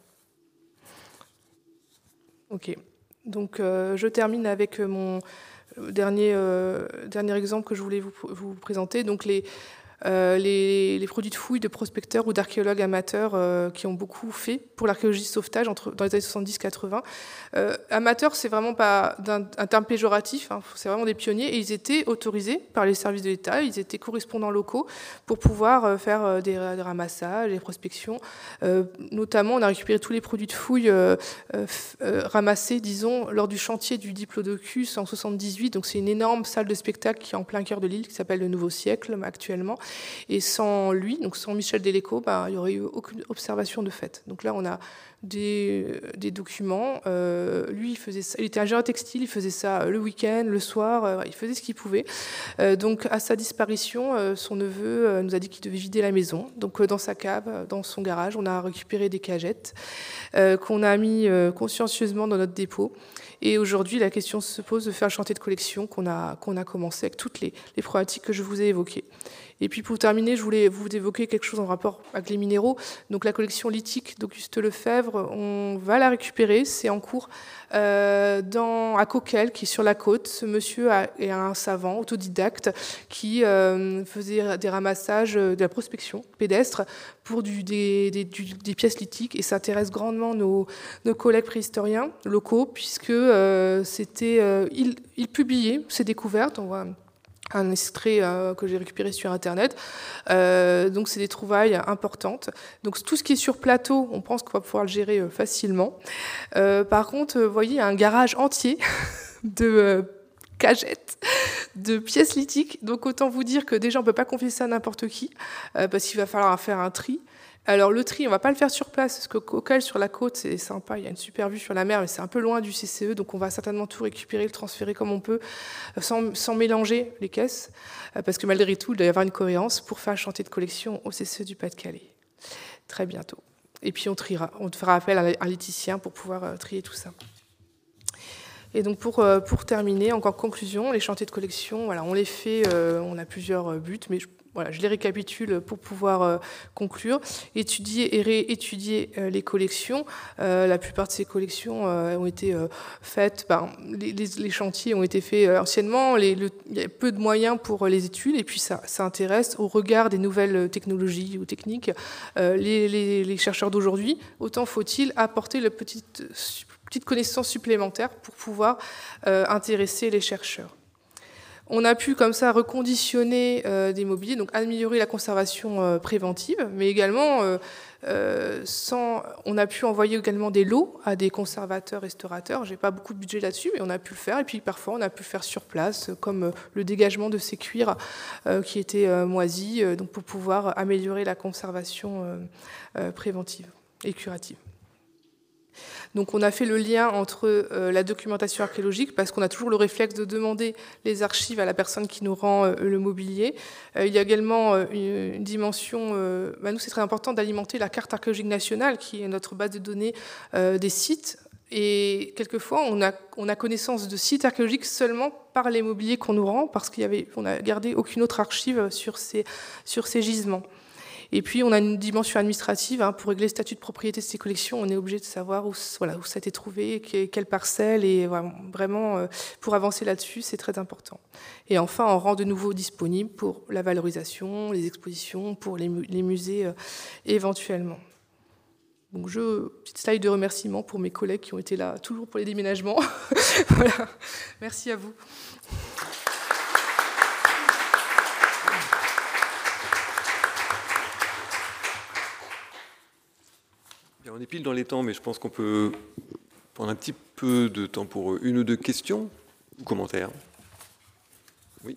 Ok, donc euh, je termine avec mon dernier, euh, dernier exemple que je voulais vous, vous présenter. Donc les, euh, les, les produits de fouilles de prospecteurs ou d'archéologues amateurs euh, qui ont beaucoup fait pour l'archéologie de sauvetage entre, dans les années soixante-dix quatre-vingts. Euh, amateurs, c'est vraiment pas d'un, un terme péjoratif, hein, c'est vraiment des pionniers et ils étaient autorisés par les services de l'État, ils étaient correspondants locaux pour pouvoir euh, faire des, des ramassages, des prospections. Euh, notamment, on a récupéré tous les produits de fouilles euh, euh, euh, ramassés, disons, lors du chantier du Diplodocus en soixante-dix-huit. Donc c'est une énorme salle de spectacle qui est en plein cœur de l'île, qui s'appelle le Nouveau Siècle actuellement. Et sans lui, donc sans Michel Delleco, bah, il n'y aurait eu aucune observation de fait. Donc là, on a des, des documents. Euh, lui, il faisait ça. Il était ingénieur textile, il faisait ça le week-end, le soir, euh, il faisait ce qu'il pouvait. Euh, donc, à sa disparition, euh, son neveu euh, nous a dit qu'il devait vider la maison. Donc, euh, dans sa cave, dans son garage, on a récupéré des cagettes euh, qu'on a mis euh, consciencieusement dans notre dépôt. Et aujourd'hui, la question se pose de faire le chantier de collection qu'on a, qu'on a commencé avec toutes les, les problématiques que je vous ai évoquées. Et puis pour terminer, je voulais vous évoquer quelque chose en rapport avec les minéraux. Donc la collection lithique d'Auguste Lefebvre, on va la récupérer, c'est en cours euh, dans, à Coquelles, qui est sur la côte. Ce monsieur a, est un savant autodidacte qui euh, faisait des ramassages, de la prospection pédestre pour du, des, des, du, des pièces lithiques et ça intéresse grandement nos, nos collègues préhistoriens locaux puisque euh, c'était, euh, il, il publiait ses découvertes. On voit un extrait euh, que j'ai récupéré sur Internet. Euh, donc, c'est des trouvailles importantes. Donc, tout ce qui est sur plateau, on pense qu'on va pouvoir le gérer euh, facilement. Euh, par contre, vous voyez, il y a un garage entier de euh, cagette de pièces lithiques. Donc autant vous dire que déjà on ne peut pas confier ça à n'importe qui, euh, parce qu'il va falloir faire un tri. Alors le tri, on ne va pas le faire sur place, parce que Coquelles sur la côte, c'est sympa, il y a une super vue sur la mer, mais c'est un peu loin du C C E, donc on va certainement tout récupérer, le transférer comme on peut, sans, sans mélanger les caisses, parce que malgré tout, il doit y avoir une cohérence pour faire un chantier de collection au C C E du Pas-de-Calais. Très bientôt. Et puis on triera, on fera appel à un liticien pour pouvoir trier tout ça. Et donc pour, pour terminer, encore conclusion, les chantiers de collection, voilà, on les fait, euh, on a plusieurs buts, mais je, voilà, je les récapitule pour pouvoir euh, conclure. Étudier et réétudier euh, les collections. Euh, la plupart de ces collections euh, ont été euh, faites, ben, les, les, les chantiers ont été faits euh, anciennement, les, le, il y a peu de moyens pour les études, et puis ça, ça intéresse au regard des nouvelles technologies ou techniques euh, les, les, les chercheurs d'aujourd'hui. Autant faut-il apporter la petite, petite connaissance supplémentaire pour pouvoir euh, intéresser les chercheurs. On a pu comme ça reconditionner euh, des mobiliers, donc améliorer la conservation euh, préventive, mais également, euh, euh, sans, on a pu envoyer également des lots à des conservateurs, restaurateurs. J'ai pas beaucoup de budget là-dessus, mais on a pu le faire. Et puis parfois, on a pu le faire sur place, comme euh, le dégagement de ces cuirs euh, qui étaient euh, moisis, euh, donc pour pouvoir améliorer la conservation euh, euh, préventive et curative. Donc on a fait le lien entre euh, la documentation archéologique, parce qu'on a toujours le réflexe de demander les archives à la personne qui nous rend euh, le mobilier. Euh, il y a également euh, une, une dimension, euh, bah nous c'est très important d'alimenter la carte archéologique nationale, qui est notre base de données euh, des sites. Et quelquefois, on a, on a connaissance de sites archéologiques seulement par les mobiliers qu'on nous rend, parce qu'on n'a gardé aucune autre archive sur ces, sur ces gisements. Et puis, on a une dimension administrative. Hein, pour régler le statut de propriété de ces collections, on est obligé de savoir où, voilà, où ça a été trouvé, quelle parcelle. Et voilà, vraiment, pour avancer là-dessus, c'est très important. Et enfin, on rend de nouveau disponible pour la valorisation, les expositions, pour les, les musées euh, éventuellement. Donc, je, petite slide de remerciement pour mes collègues qui ont été là toujours pour les déménagements. Voilà. Merci à vous. On est pile dans les temps, mais je pense qu'on peut prendre un petit peu de temps pour une ou deux questions ou commentaires. Oui.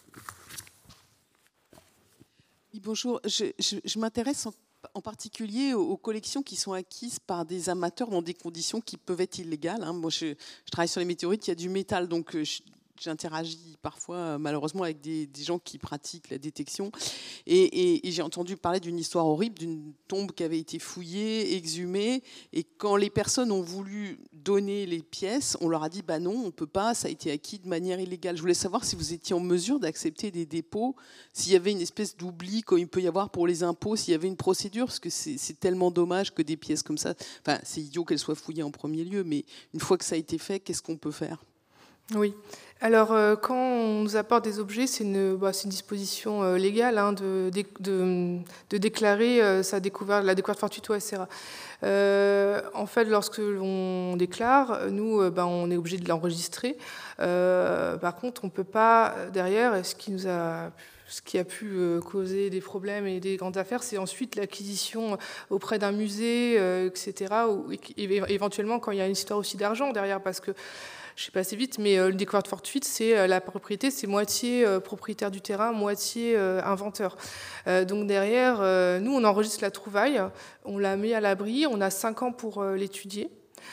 Oui, bonjour. Je, je, je m'intéresse en, en particulier aux, aux collections qui sont acquises par des amateurs dans des conditions qui peuvent être illégales. Hein. Moi, je, je travaille sur les météorites, il y a du métal, donc je, j'interagis parfois malheureusement avec des, des gens qui pratiquent la détection et, et, et j'ai entendu parler d'une histoire horrible d'une tombe qui avait été fouillée, exhumée, et quand les personnes ont voulu donner les pièces, on leur a dit bah non, on peut pas, ça a été acquis de manière illégale. Je voulais savoir si vous étiez en mesure d'accepter des dépôts, s'il y avait une espèce d'oubli comme il peut y avoir pour les impôts, s'il y avait une procédure, parce que c'est, c'est tellement dommage que des pièces comme ça, enfin c'est idiot qu'elles soient fouillées en premier lieu, mais une fois que ça a été fait, qu'est-ce qu'on peut faire ? Oui. Alors, euh, quand on nous apporte des objets, c'est une, bah, c'est une disposition euh, légale hein, de, de, de, de déclarer euh, sa découverte, la découverte fortuite au S R A. Euh, en fait, lorsque l'on déclare, nous, euh, bah, on est obligé de l'enregistrer. Euh, par contre, on ne peut pas, derrière, ce qui nous a... Ce qui a pu causer des problèmes et des grandes affaires, c'est ensuite l'acquisition auprès d'un musée, euh, et cetera. Ou éventuellement, quand il y a une histoire aussi d'argent derrière, parce que je sais pas assez vite, mais euh, une découverte fortuite, c'est euh, la propriété, c'est moitié euh, propriétaire du terrain, moitié euh, inventeur. Euh, donc derrière, euh, nous, on enregistre la trouvaille, on la met à l'abri, on a cinq ans pour euh, l'étudier,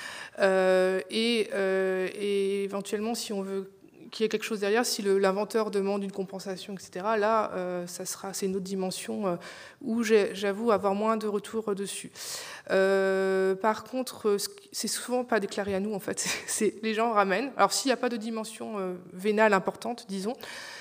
euh, et, euh, et éventuellement, si on veut qu'il y ait quelque chose derrière, si le, l'inventeur demande une compensation, et cetera, là, euh, ça sera, c'est une autre dimension euh, où j'ai, j'avoue avoir moins de retours dessus. Euh, par contre, c'est souvent pas déclaré à nous, en fait. C'est, les gens ramènent. Alors, s'il n'y a pas de dimension euh, vénale importante, disons,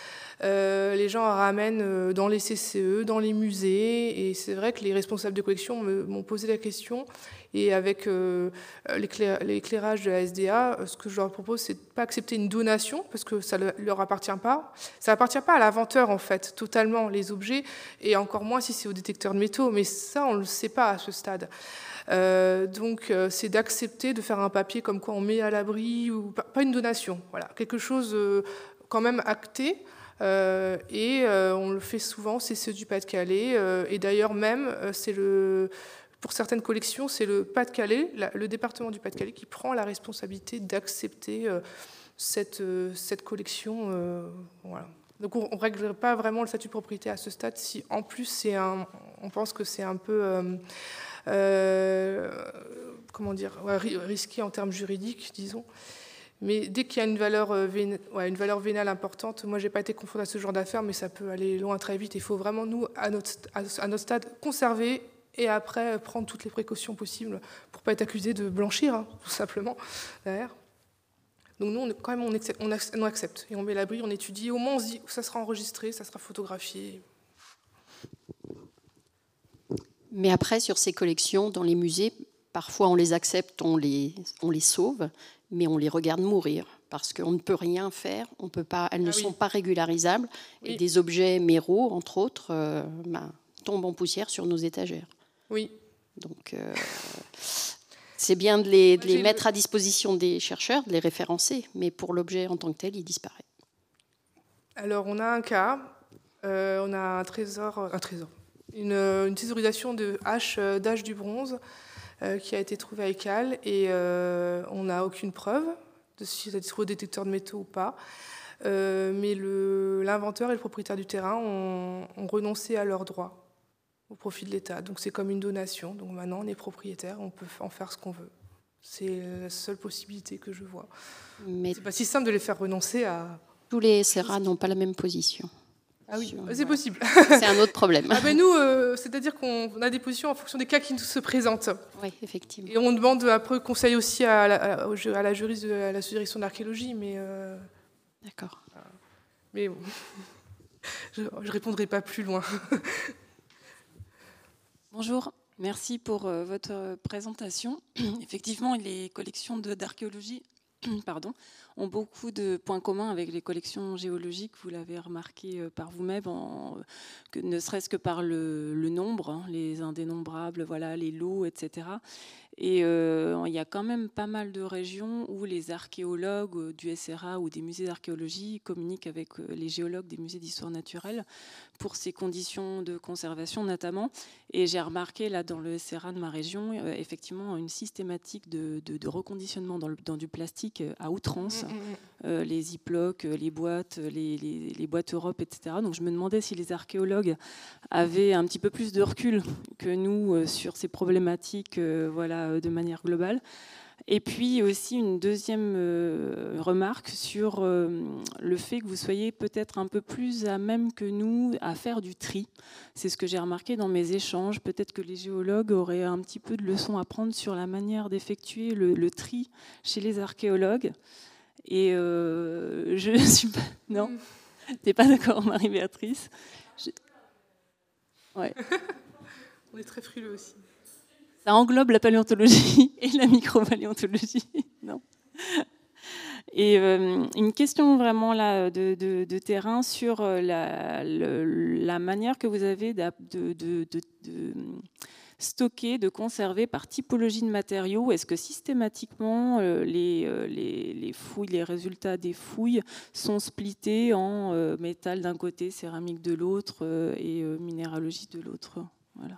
euh, les gens ramènent dans les C C E, dans les musées, et c'est vrai que les responsables de collection me, m'ont posé la question. Et avec euh, l'éclairage de la S D A, ce que je leur propose, c'est de ne pas accepter une donation, parce que ça ne leur appartient pas. Ça n'appartient pas à l'inventeur, en fait, totalement, les objets, et encore moins si c'est au détecteur de métaux. Mais ça, on ne le sait pas à ce stade. Euh, donc, euh, c'est d'accepter de faire un papier comme quoi on met à l'abri, ou pas une donation. Voilà, quelque chose euh, quand même acté. Euh, et euh, on le fait souvent, c'est ceux du Pas-de-Calais. Euh, et d'ailleurs, même, euh, c'est le... Pour certaines collections, c'est le Pas-de-Calais, le département du Pas-de-Calais, qui prend la responsabilité d'accepter euh, cette, cette collection. Euh, voilà. Donc on ne règle pas vraiment le statut de propriété à ce stade, si en plus c'est un, on pense que c'est un peu euh, euh, comment dire, ouais, risqué en termes juridiques, disons. Mais dès qu'il y a une valeur, vénale, ouais, une valeur vénale importante, moi j'ai pas été confrontée à ce genre d'affaires, mais ça peut aller loin très vite. Il faut vraiment, nous, à notre, à notre stade, conserver et après prendre toutes les précautions possibles pour pas être accusé de blanchir, hein, tout simplement, derrière. Donc nous, on, quand même, on accepte, on accepte, on accepte et on met l'abri, on étudie. Au moins, on se dit, ça sera enregistré, ça sera photographié. Mais après, sur ces collections, dans les musées, parfois on les accepte, on les, on les sauve, mais on les regarde mourir, parce qu'on ne peut rien faire, on peut pas, elles ne ah oui. sont pas régularisables, oui. et des objets méraux, entre autres, euh, ben, tombent en poussière sur nos étagères. Oui. Donc... Euh, c'est bien de les, de les mettre à disposition des chercheurs, de les référencer, mais pour l'objet en tant que tel, il disparaît. Alors, on a un cas, euh, on a un trésor, un trésor, une, une thésaurisation de hache d'âge du bronze euh, qui a été trouvée à Écale, et euh, on n'a aucune preuve de si ça a été trouvé au détecteur de métaux ou pas. Euh, mais le, l'inventeur et le propriétaire du terrain ont, ont renoncé à leurs droits au profit de l'État. Donc c'est comme une donation. Donc maintenant, on est propriétaire, on peut en faire ce qu'on veut. C'est la seule possibilité que je vois. Mais c'est pas si simple de les faire renoncer à... Tous les S R A n'ont pas la même position. Ah oui, sur... c'est possible. C'est un autre problème. Ah ben nous, euh, c'est-à-dire qu'on a des positions en fonction des cas qui nous se présentent. Oui, effectivement. Et on demande un peu conseil aussi à la, à la juriste de la direction de l'archéologie, mais... Euh... D'accord. Mais bon, je ne répondrai pas plus loin. Bonjour, merci pour euh, votre présentation. Effectivement, les collections de, d'archéologie pardon, ont beaucoup de points communs avec les collections géologiques, vous l'avez remarqué euh, par vous-même, en, que, ne serait-ce que par le, le nombre, hein, les indénombrables, voilà, les lots, et cetera. Et euh, il y a quand même pas mal de régions où les archéologues du S R A ou des musées d'archéologie communiquent avec les géologues des musées d'histoire naturelle pour ces conditions de conservation notamment. Et j'ai remarqué là dans le S R A de ma région, euh, effectivement, une systématique de, de, de reconditionnement dans, le, dans du plastique à outrance, mmh, mmh. Euh, les ziplocs, les boîtes, les, les, les boîtes Europe, et cetera. Donc je me demandais si les archéologues avaient un petit peu plus de recul que nous euh, sur ces problématiques, euh, voilà, de manière globale. Et puis aussi une deuxième euh, remarque sur euh, le fait que vous soyez peut-être un peu plus à même que nous à faire du tri. C'est ce que j'ai remarqué dans mes échanges. Peut-être que les géologues auraient un petit peu de leçons à prendre sur la manière d'effectuer le, le tri chez les archéologues. Et euh, je suis pas... Non, t'es pas d'accord, Marie-Béatrice? je... Ouais. On est très frileux aussi. Ça englobe la paléontologie et la micropaléontologie, non? Et euh, une question vraiment là de, de, de terrain sur la, le, la manière que vous avez de, de, de, de stocker, de conserver par typologie de matériaux. Est-ce que systématiquement euh, les, les, les fouilles, les résultats des fouilles sont splittés en euh, métal d'un côté, céramique de l'autre euh, et euh, minéralogie de l'autre? Voilà.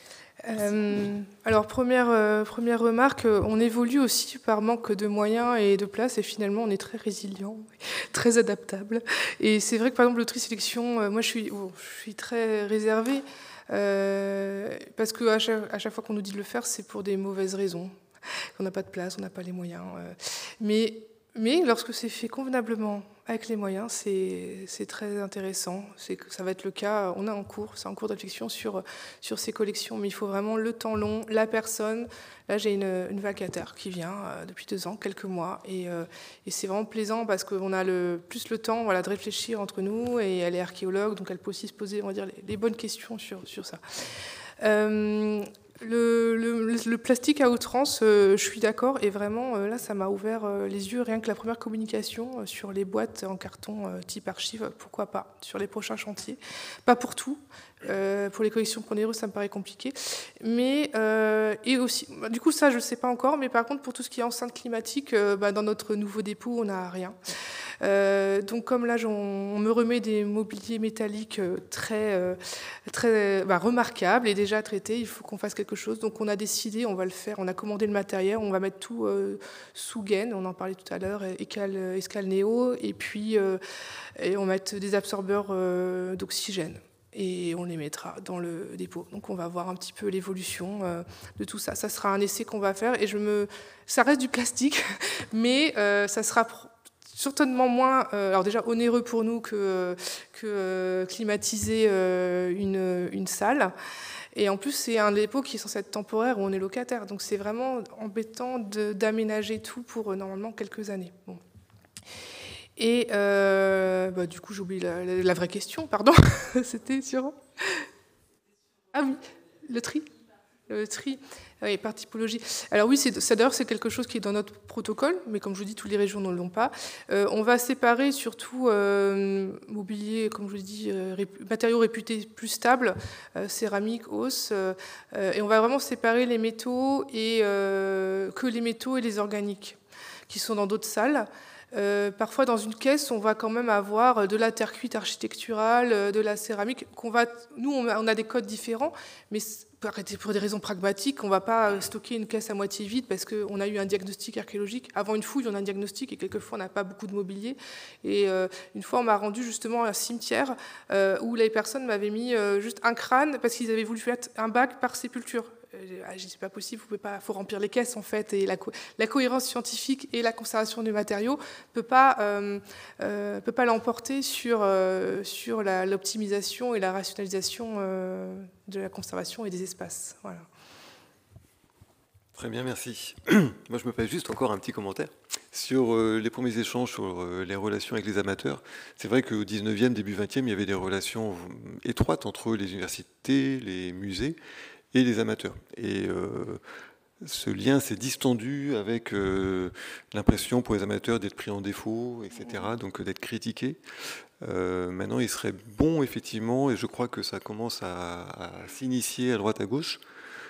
Euh, alors première, euh, première remarque, on évolue aussi par manque de moyens et de place et finalement on est très résilient, très adaptable. Et c'est vrai que par exemple le tri-sélection, euh, moi je suis, oh, je suis très réservée euh, parce qu'à chaque, à chaque fois qu'on nous dit de le faire c'est pour des mauvaises raisons. On n'a pas de place, on n'a pas les moyens. Euh, mais, mais lorsque c'est fait convenablement avec les moyens, c'est, c'est très intéressant. C'est que ça va être le cas, on est en cours, c'est en cours de réflexion sur, sur ces collections, mais il faut vraiment le temps long, la personne. Là, j'ai une, une vacataire qui vient euh, depuis deux ans, quelques mois, et, euh, et c'est vraiment plaisant parce qu'on a le, plus le temps voilà, de réfléchir entre nous, et elle est archéologue, donc elle peut aussi se poser on va dire, les, les bonnes questions sur, sur ça. Euh, Le, le, le plastique à outrance, euh, je suis d'accord, et vraiment, euh, là, ça m'a ouvert euh, les yeux, rien que la première communication euh, sur les boîtes en carton euh, type archive, pourquoi pas, sur les prochains chantiers. Pas pour tout, euh, pour les collections onéreuses, ça me paraît compliqué, mais, euh, et aussi, bah, du coup, ça, je ne sais pas encore, mais par contre, pour tout ce qui est enceinte climatique, euh, bah, dans notre nouveau dépôt, on n'a rien. Euh, donc comme là, on me remet des mobiliers métalliques très, euh, très bah, remarquables et déjà traités, il faut qu'on fasse quelque chose. Donc on a décidé, on va le faire, on a commandé le matériel, on va mettre tout euh, sous gaine, on en parlait tout à l'heure, Escal Néo, et puis euh, et on va mettre des absorbeurs euh, d'oxygène. Et on les mettra dans le dépôt. Donc on va voir un petit peu l'évolution euh, de tout ça. Ça sera un essai qu'on va faire. Et je me... ça reste du plastique, mais euh, ça sera certainement moins, euh, alors déjà onéreux pour nous que, que euh, climatiser euh, une, une salle. Et en plus, c'est un dépôt qui est censé être temporaire où on est locataire. Donc c'est vraiment embêtant d'aménager tout pour euh, normalement quelques années. Bon. Et euh, bah, du coup, j'ai oublié la, la, la vraie question, pardon. C'était sur... Ah oui, le tri. Le tri, oui, par typologie. Alors oui, ça d'ailleurs, c'est quelque chose qui est dans notre protocole, mais comme je vous dis, toutes les régions ne l'ont pas. Euh, on va séparer surtout euh, mobilier, comme je vous dis, euh, répu, matériaux réputés plus stables, euh, céramique, os, euh, et on va vraiment séparer les métaux et euh, que les métaux et les organiques, qui sont dans d'autres salles. Euh, parfois, dans une caisse, on va quand même avoir de la terre cuite architecturale, de la céramique. Qu'on va, nous, on a des codes différents, mais pour des raisons pragmatiques, on ne va pas stocker une caisse à moitié vide parce qu'on a eu un diagnostic archéologique. Avant une fouille, on a un diagnostic et quelquefois, on n'a pas beaucoup de mobilier. Et euh, une fois, on m'a rendu justement un cimetière euh, où les personnes m'avaient mis euh, juste un crâne parce qu'ils avaient voulu faire un bac par sépulture. Je dis, c'est pas possible, il faut remplir les caisses en fait, et la, co la cohérence scientifique et la conservation des matériaux peut pas euh, euh, peut pas l'emporter sur euh, sur l'optimisation et la rationalisation euh, de la conservation et des espaces. Voilà. Très bien, merci. Moi, je me fais juste encore un petit commentaire sur euh, les premiers échanges sur euh, les relations avec les amateurs. C'est vrai qu'au dix-neuvième, début vingtième, il y avait des relations étroites entre les universités, les musées et les amateurs. Et euh, ce lien s'est distendu avec euh, l'impression pour les amateurs d'être pris en défaut, et cetera, donc d'être critiqués. Euh, maintenant, il serait bon, effectivement, et je crois que ça commence à, à s'initier à droite à gauche,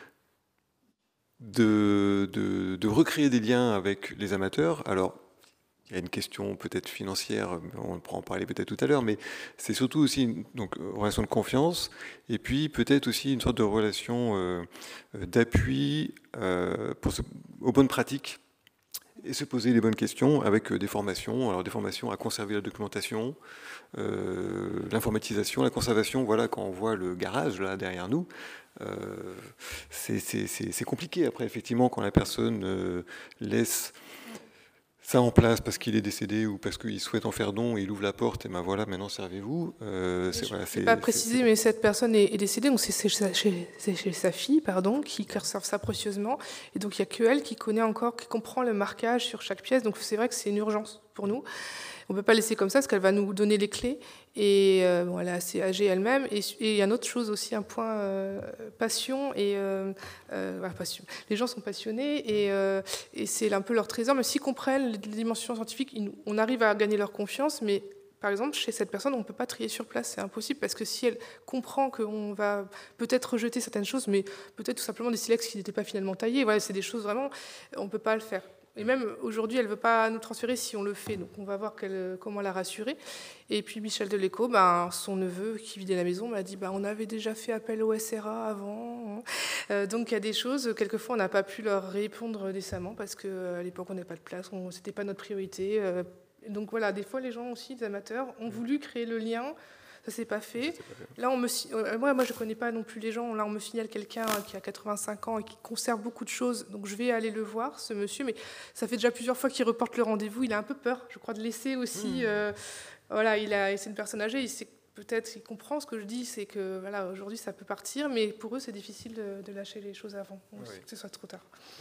de, de, de recréer des liens avec les amateurs. Alors, il y a une question peut-être financière, on pourra en parler peut-être tout à l'heure, mais c'est surtout aussi une donc, relation de confiance, et puis peut-être aussi une sorte de relation euh, d'appui euh, aux bonnes pratiques, et se poser les bonnes questions avec des formations, alors des formations à conserver la documentation, euh, l'informatisation, la conservation. Voilà, quand on voit le garage là derrière nous, euh, c'est compliqué après, effectivement, quand la personne euh, laisse ça en place parce qu'il est décédé ou parce qu'il souhaite en faire don et il ouvre la porte et ben voilà, maintenant servez-vous. Euh, je ne voilà, vais pas préciser, mais cette personne est, est décédée, donc c'est chez, chez, chez sa fille, pardon, qui conserve ça précieusement, et donc il n'y a que elle qui connaît encore, qui comprend le marquage sur chaque pièce, donc c'est vrai que c'est une urgence pour nous. On ne peut pas laisser comme ça parce qu'elle va nous donner les clés. Et euh, bon, elle est assez âgée elle-même. Et il y a une autre chose aussi, un point euh, passion. Et, euh, euh, bah, passion. Les gens sont passionnés et, euh, et c'est un peu leur trésor. Mais s'ils comprennent les dimensions scientifiques, ils, on arrive à gagner leur confiance. Mais par exemple, chez cette personne, on ne peut pas trier sur place. C'est impossible parce que si elle comprend qu'on va peut-être rejeter certaines choses, mais peut-être tout simplement des silex qui n'étaient pas finalement taillés. Voilà, c'est des choses vraiment, on ne peut pas le faire. Et même aujourd'hui, elle ne veut pas nous transférer si on le fait. Donc on va voir quelle, comment la rassurer. Et puis Michel Deléco, ben, son neveu qui vidait la maison, m'a dit ben, on avait déjà fait appel au S R A avant. Euh, donc il y a des choses, quelquefois on n'a pas pu leur répondre décemment parce qu'à l'époque on n'avait pas de place, ce n'était pas notre priorité. Euh, donc voilà, des fois les gens aussi, les amateurs, ont voulu créer le lien. Ça s'est pas fait. Là, on me, moi, moi, je connais pas non plus les gens. Là, on me signale quelqu'un qui a quatre-vingt-cinq ans et qui conserve beaucoup de choses. Donc, je vais aller le voir, ce monsieur. Mais ça fait déjà plusieurs fois qu'il reporte le rendez-vous. Il a un peu peur, je crois, de laisser aussi. Mmh. Euh, voilà, il a, c'est une personne âgée. Il sait peut-être, il comprend ce que je dis, c'est que voilà, aujourd'hui, ça peut partir. Mais pour eux, c'est difficile de, de lâcher les choses avant, oui. Que ce soit trop tard.